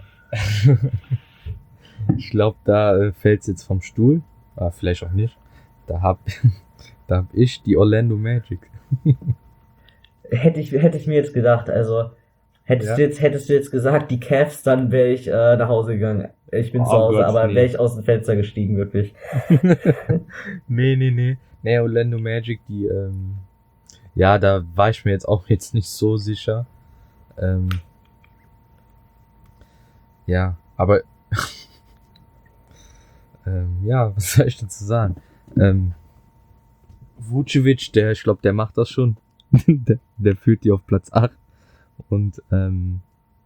Ich glaube, da äh, fällt's jetzt vom Stuhl. Ah, vielleicht auch nicht. Da hab, da hab ich die Orlando Magic. Hätte ich, hätte ich mir jetzt gedacht, also hättest Ja. du jetzt, hättest du jetzt gesagt, die Cavs, dann wäre ich äh, nach Hause gegangen. Ich bin Oh zu Hause, Gott, aber nee. wäre ich aus dem Fenster gestiegen, wirklich. Nee, nee, nee. Nee, Orlando Magic, die, ähm, ja, da war ich mir jetzt auch jetzt nicht so sicher. Ähm, ja, aber, ähm, ja, was soll ich dazu sagen? Ähm, Vucevic, der, ich glaube, der macht das schon. der, der führt die auf Platz acht. Und, ähm,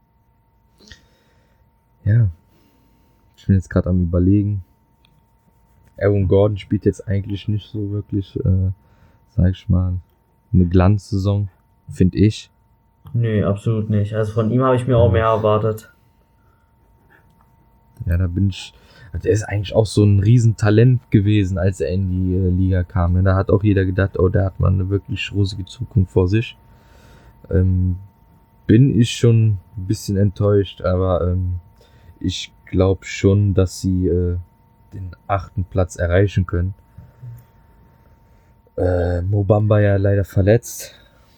ja, ich bin jetzt gerade am Überlegen. Aaron Gordon spielt jetzt eigentlich nicht so wirklich, äh, sag ich mal, eine Glanzsaison, finde ich. Nee, absolut nicht. Also von ihm habe ich mir auch mehr erwartet. Ja, da bin ich. Also der ist eigentlich auch so ein Riesentalent gewesen, als er in die äh, Liga kam. Ne? Da hat auch jeder gedacht, oh, der hat mal eine wirklich rosige Zukunft vor sich. Ähm, bin ich schon ein bisschen enttäuscht, aber ähm, ich glaube schon, dass sie äh, den achten Platz erreichen können. Äh, Mo Bamba ja leider verletzt.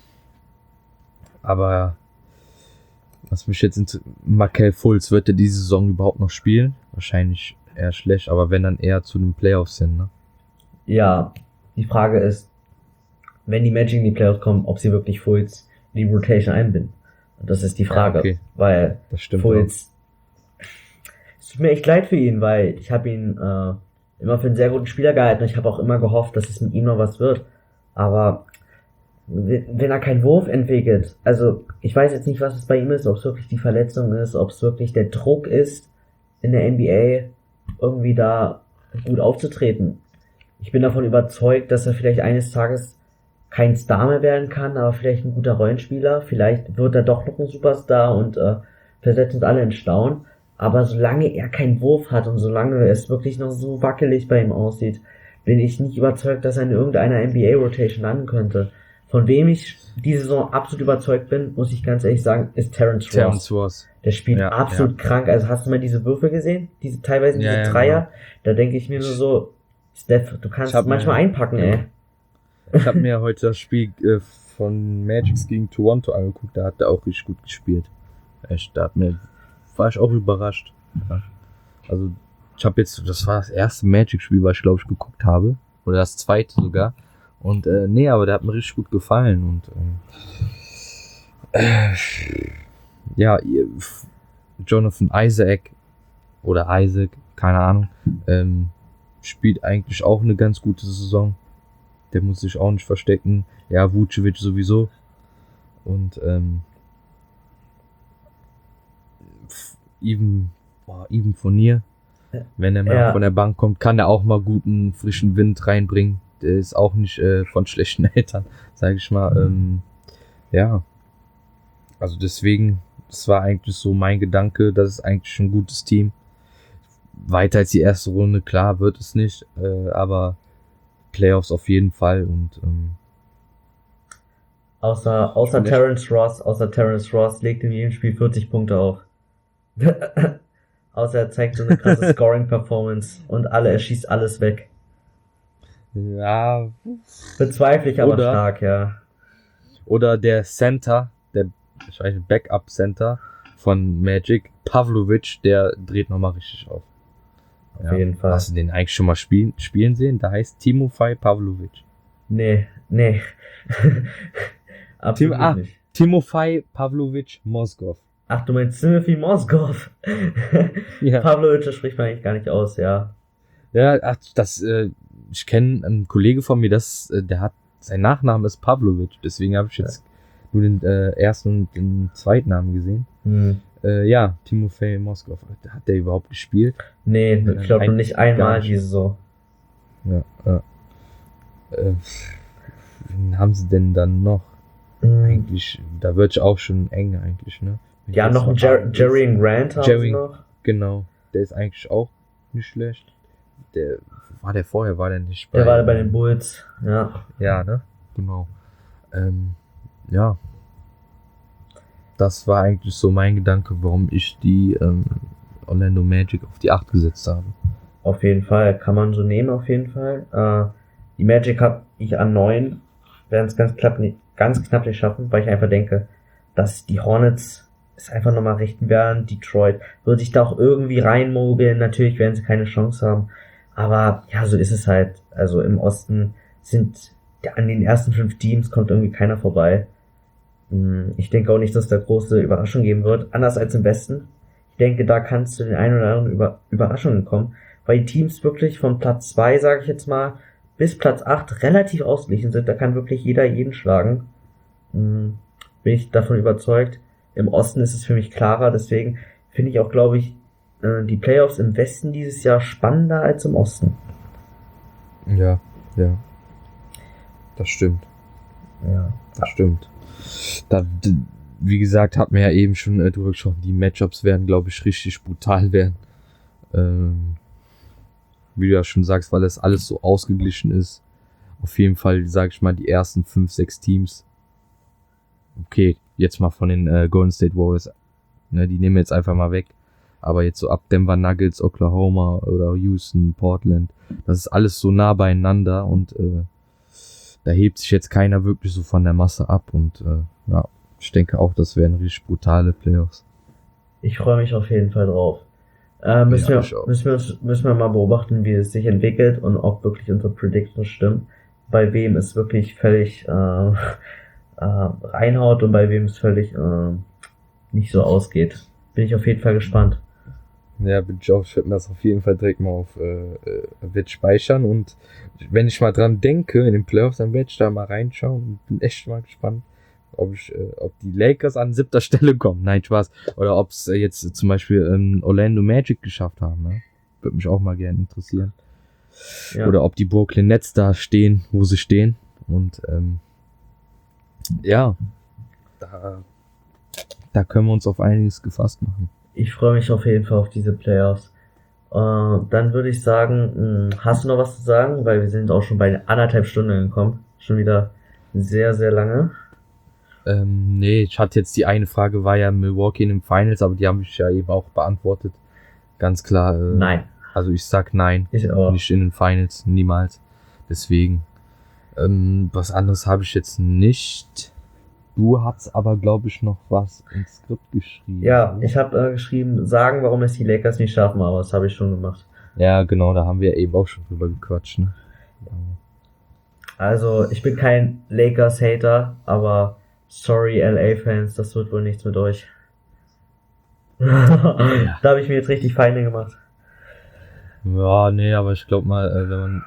Aber was mich jetzt interessiert, Markelle Fultz, wird er diese Saison überhaupt noch spielen? Wahrscheinlich eher schlecht, aber wenn dann eher zu den Playoffs hin, ne? Ja, die Frage ist, wenn die Magic in die Playoffs kommen, ob sie wirklich Fultz in die Rotation einbinden. Und das ist die Frage, Ja, okay. weil Das stimmt. Fultz, es tut mir echt leid für ihn, weil ich habe ihn äh, immer für einen sehr guten Spieler gehalten. Ich habe auch immer gehofft, dass es mit ihm noch was wird. Aber wenn wenn er keinen Wurf entwickelt, also ich weiß jetzt nicht, was es bei ihm ist, ob es wirklich die Verletzung ist, ob es wirklich der Druck ist, in der N B A irgendwie da gut aufzutreten. Ich bin davon überzeugt, dass er vielleicht eines Tages kein Star mehr werden kann, aber vielleicht ein guter Rollenspieler. Vielleicht wird er doch noch ein Superstar und äh, versetzt uns alle in Staunen. Aber solange er keinen Wurf hat und solange es wirklich noch so wackelig bei ihm aussieht, bin ich nicht überzeugt, dass er in irgendeiner N B A-Rotation landen könnte. Von wem ich diese Saison absolut überzeugt bin, muss ich ganz ehrlich sagen, ist Terrence Ross. Terrence Ross. Der spielt Ja, absolut ja. krank. Also hast du mal diese Würfe gesehen? Diese teilweise diese Ja, ja, Dreier? genau. Da denke ich mir nur so, Steph, du kannst Ich hab manchmal mir- einpacken, ja. ey. Ich habe mir heute das Spiel äh, von Magic gegen Toronto angeguckt, da hat er auch richtig gut gespielt. Echt, da hat mir, war ich auch überrascht. Ja. Also, ich habe jetzt, das war das erste Magic-Spiel, was ich glaube ich geguckt habe. Oder das zweite sogar. Und, äh, nee, aber der hat mir richtig gut gefallen. Und, ähm, äh, ja, ihr- f- Jonathan Isaac oder Isaac, keine Ahnung, ähm, spielt eigentlich auch eine ganz gute Saison. Der muss sich auch nicht verstecken. Ja, Vucevic sowieso. Und, ähm, f- even, boah, even Fournier, wenn er mal Ja. von der Bank kommt, kann er auch mal guten, frischen Wind reinbringen. Der ist auch nicht äh, von schlechten Eltern, sage ich mal. Ähm, ja, also deswegen, das war eigentlich so mein Gedanke, das ist eigentlich ein gutes Team. Weiter als die erste Runde, klar, wird es nicht, äh, aber Playoffs auf jeden Fall und ähm, Außer, außer Ich bin echt- Terrence Ross, außer Terrence Ross legt in jedem Spiel vierzig Punkte auf. Außer er zeigt so eine krasse Scoring-Performance und alle, er schießt alles weg. ja, Bezweifle ich aber Oder- stark, ja. oder der Center, der ich weiß nicht, Backup Center von Magic, Pavlovic, der dreht nochmal richtig auf. Auf jeden Fall. Hast du den eigentlich schon mal spielen, spielen sehen? Da heißt Timofey Pavlovic. Nee, nee. Absolut ah. nicht. Timofey Pavlovic Moskov. Ach, du meinst Timothy Moskov? Ja. Pavlovic, das spricht man eigentlich gar nicht aus, ja. Ja, ach, das, äh, ich kenne einen Kollege von mir, das, äh, der hat, sein Nachname ist Pavlovic, deswegen habe ich jetzt nur den äh, ersten und den zweiten Namen gesehen. Hm. Äh, ja, Timofey Moskov. Hat der überhaupt gespielt? Nee, Ja, ich glaube ein- nicht gar einmal nicht. diese Saison. Ja, ja. Äh, wen haben sie denn dann noch? Hm. Eigentlich, da wird auch schon eng eigentlich, ne? Wenn Ja, ich noch ein jetzt Jer mal- Jerry Grant haben Jerry- sie noch. Genau, der ist eigentlich auch nicht schlecht. Der, war der vorher, war der nicht Der war bei den Bulls, ja. Ja, ne? Genau. Ähm, ja. Das war eigentlich so mein Gedanke, warum ich die ähm, Orlando Magic auf die acht gesetzt habe. Auf jeden Fall, kann man so nehmen, auf jeden Fall. Äh, die Magic habe ich an neun, werden es ganz knapp, nicht, ganz knapp nicht schaffen, weil ich einfach denke, dass die Hornets es einfach nochmal richten werden. Detroit wird sich da auch irgendwie reinmogeln, natürlich werden sie keine Chance haben, aber ja, so ist es halt. Also im Osten sind an den ersten fünf Teams kommt irgendwie keiner vorbei. Hm, Ich denke auch nicht, dass es da große Überraschung geben wird, anders als im Westen. Ich denke, da kann es zu den ein oder anderen Über Überraschungen kommen, weil die Teams wirklich von Platz zwei, sage ich jetzt mal, bis Platz acht relativ ausgeglichen sind. Da kann wirklich jeder jeden schlagen. Hm, Bin ich davon überzeugt. Im Osten ist es für mich klarer, deswegen finde ich auch, glaube ich, äh, die Playoffs im Westen dieses Jahr spannender als im Osten. Ja, ja. Das stimmt. Ja. Das stimmt. Da, d- wie gesagt, hat mir ja eben schon äh, drüber gesprochen, die Matchups werden, glaube ich, richtig brutal werden. Ähm, wie du ja schon sagst, weil das alles so ausgeglichen ist. Auf jeden Fall, sage ich mal, die ersten fünf, sechs Teams. Okay, jetzt mal von den äh, Golden State Warriors. Ne, die nehmen wir jetzt einfach mal weg. Aber jetzt so ab Denver Nuggets, Oklahoma oder Houston, Portland. Das ist alles so nah beieinander und äh, da hebt sich jetzt keiner wirklich so von der Masse ab. Und äh, ja, ich denke auch, das werden richtig brutale Playoffs. Ich freue mich auf jeden Fall drauf. Äh, müssen, Ja, ich wir, auch. müssen, wir, uns- müssen wir mal beobachten, wie es sich entwickelt und ob wirklich unsere Predictions stimmen. Bei wem es wirklich völlig äh, äh, reinhaut und bei wem es völlig äh, nicht so ausgeht. Bin ich auf jeden Fall gespannt. Ja, bin ich auch. Ich werde mir das auf jeden Fall direkt mal auf äh, äh, wird speichern. Und wenn ich mal dran denke, in den Playoffs, dann werde ich da mal reinschauen und bin echt mal gespannt, ob ich, äh, ob die Lakers an siebter Stelle kommen. Nein, Spaß. Oder ob es äh, jetzt äh, zum Beispiel ähm, Orlando Magic geschafft haben. Ne? Würde mich auch mal gerne interessieren. Ja. Oder ob die Brooklyn Nets da stehen, wo sie stehen. Und ähm, ja, da, da können wir uns auf einiges gefasst machen. Ich freue mich auf jeden Fall auf diese Playoffs. Äh, dann würde ich sagen, mh, hast du noch was zu sagen? Weil wir sind auch schon bei anderthalb Stunden gekommen. Schon wieder sehr, sehr lange. Ähm, nee, ich hatte jetzt die eine Frage, war ja Milwaukee in den Finals, aber die habe ich ja eben auch beantwortet. Ganz klar. Äh, Nein. Also ich sag nein. Ich auch. Nicht in den Finals, niemals. Deswegen. Ähm, was anderes habe ich jetzt nicht. Du hast aber, glaube ich, noch was ins Skript geschrieben. Ja, ich habe äh, geschrieben, sagen, warum es die Lakers nicht schaffen, aber das habe ich schon gemacht. Ja, genau, da haben wir eben auch schon drüber gequatscht. Ne? Also, ich bin kein Lakers-Hater, aber sorry, L A-Fans, das wird wohl nichts mit euch. Da habe ich mir jetzt richtig Feinde gemacht. Ja, nee, aber ich glaube mal, äh, wenn man...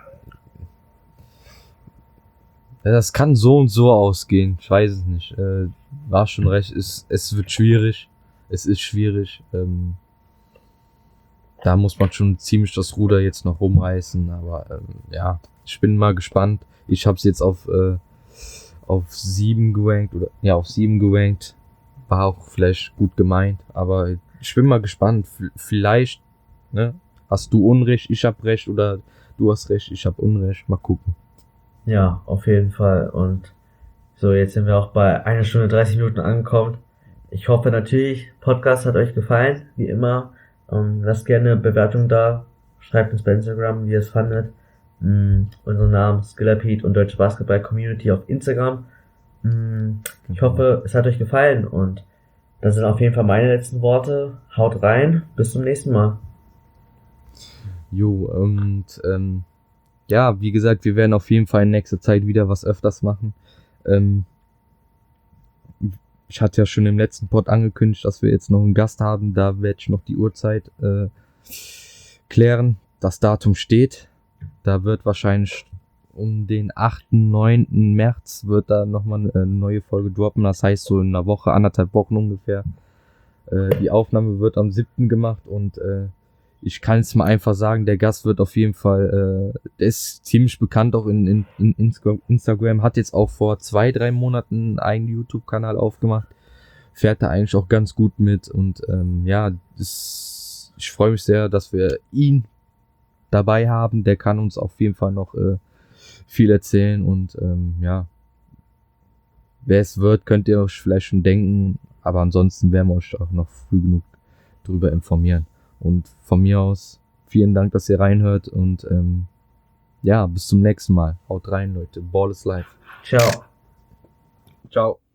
Ja, das kann so und so ausgehen, ich weiß es nicht. Äh, war schon recht, es, es wird schwierig. Es ist schwierig. Ähm, da muss man schon ziemlich das Ruder jetzt noch rumreißen, aber ähm, ja, ich bin mal gespannt. Ich habe es jetzt auf äh, auf sieben gerankt oder ja auf sieben gerankt. War auch vielleicht gut gemeint, aber ich bin mal gespannt. V- vielleicht ne, hast du Unrecht, ich hab Recht oder du hast Recht, ich hab Unrecht. Mal gucken. Ja, auf jeden Fall. Und so, jetzt sind wir auch bei einer Stunde dreißig Minuten angekommen. Ich hoffe natürlich, Podcast hat euch gefallen, wie immer. Ähm, lasst gerne eine Bewertung da. Schreibt uns bei Instagram, wie ihr es fandet. Mm, unseren Namen Skillerpete und Deutsche Basketball Community auf Instagram. Mm, ich hoffe, es hat euch gefallen und das sind auf jeden Fall meine letzten Worte. Haut rein, bis zum nächsten Mal. Jo, und ähm, ja, wie gesagt, wir werden auf jeden Fall in nächster Zeit wieder was öfters machen. Ähm, ich hatte ja schon im letzten Pod angekündigt, dass wir jetzt noch einen Gast haben. Da werde ich noch die Uhrzeit äh, klären. Das Datum steht. Da wird wahrscheinlich um den achten, neunten März wird da nochmal eine neue Folge droppen. Das heißt so in einer Woche, anderthalb Wochen ungefähr. Äh, die Aufnahme wird am siebten gemacht und äh, ich kann es mal einfach sagen, der Gast wird auf jeden Fall, äh, der ist ziemlich bekannt auch in, in, in Insta- Instagram, hat jetzt auch vor zwei, drei Monaten einen eigenen YouTube-Kanal aufgemacht, fährt da eigentlich auch ganz gut mit und ähm, ja, das, ich freue mich sehr, dass wir ihn dabei haben, der kann uns auf jeden Fall noch äh, viel erzählen und ähm, ja, wer es wird, könnt ihr euch vielleicht schon denken, aber ansonsten werden wir euch auch noch früh genug drüber informieren. Und von mir aus vielen Dank, dass ihr reinhört und ähm, ja, bis zum nächsten Mal. Haut rein, Leute. Ball is life. Ciao. Ciao.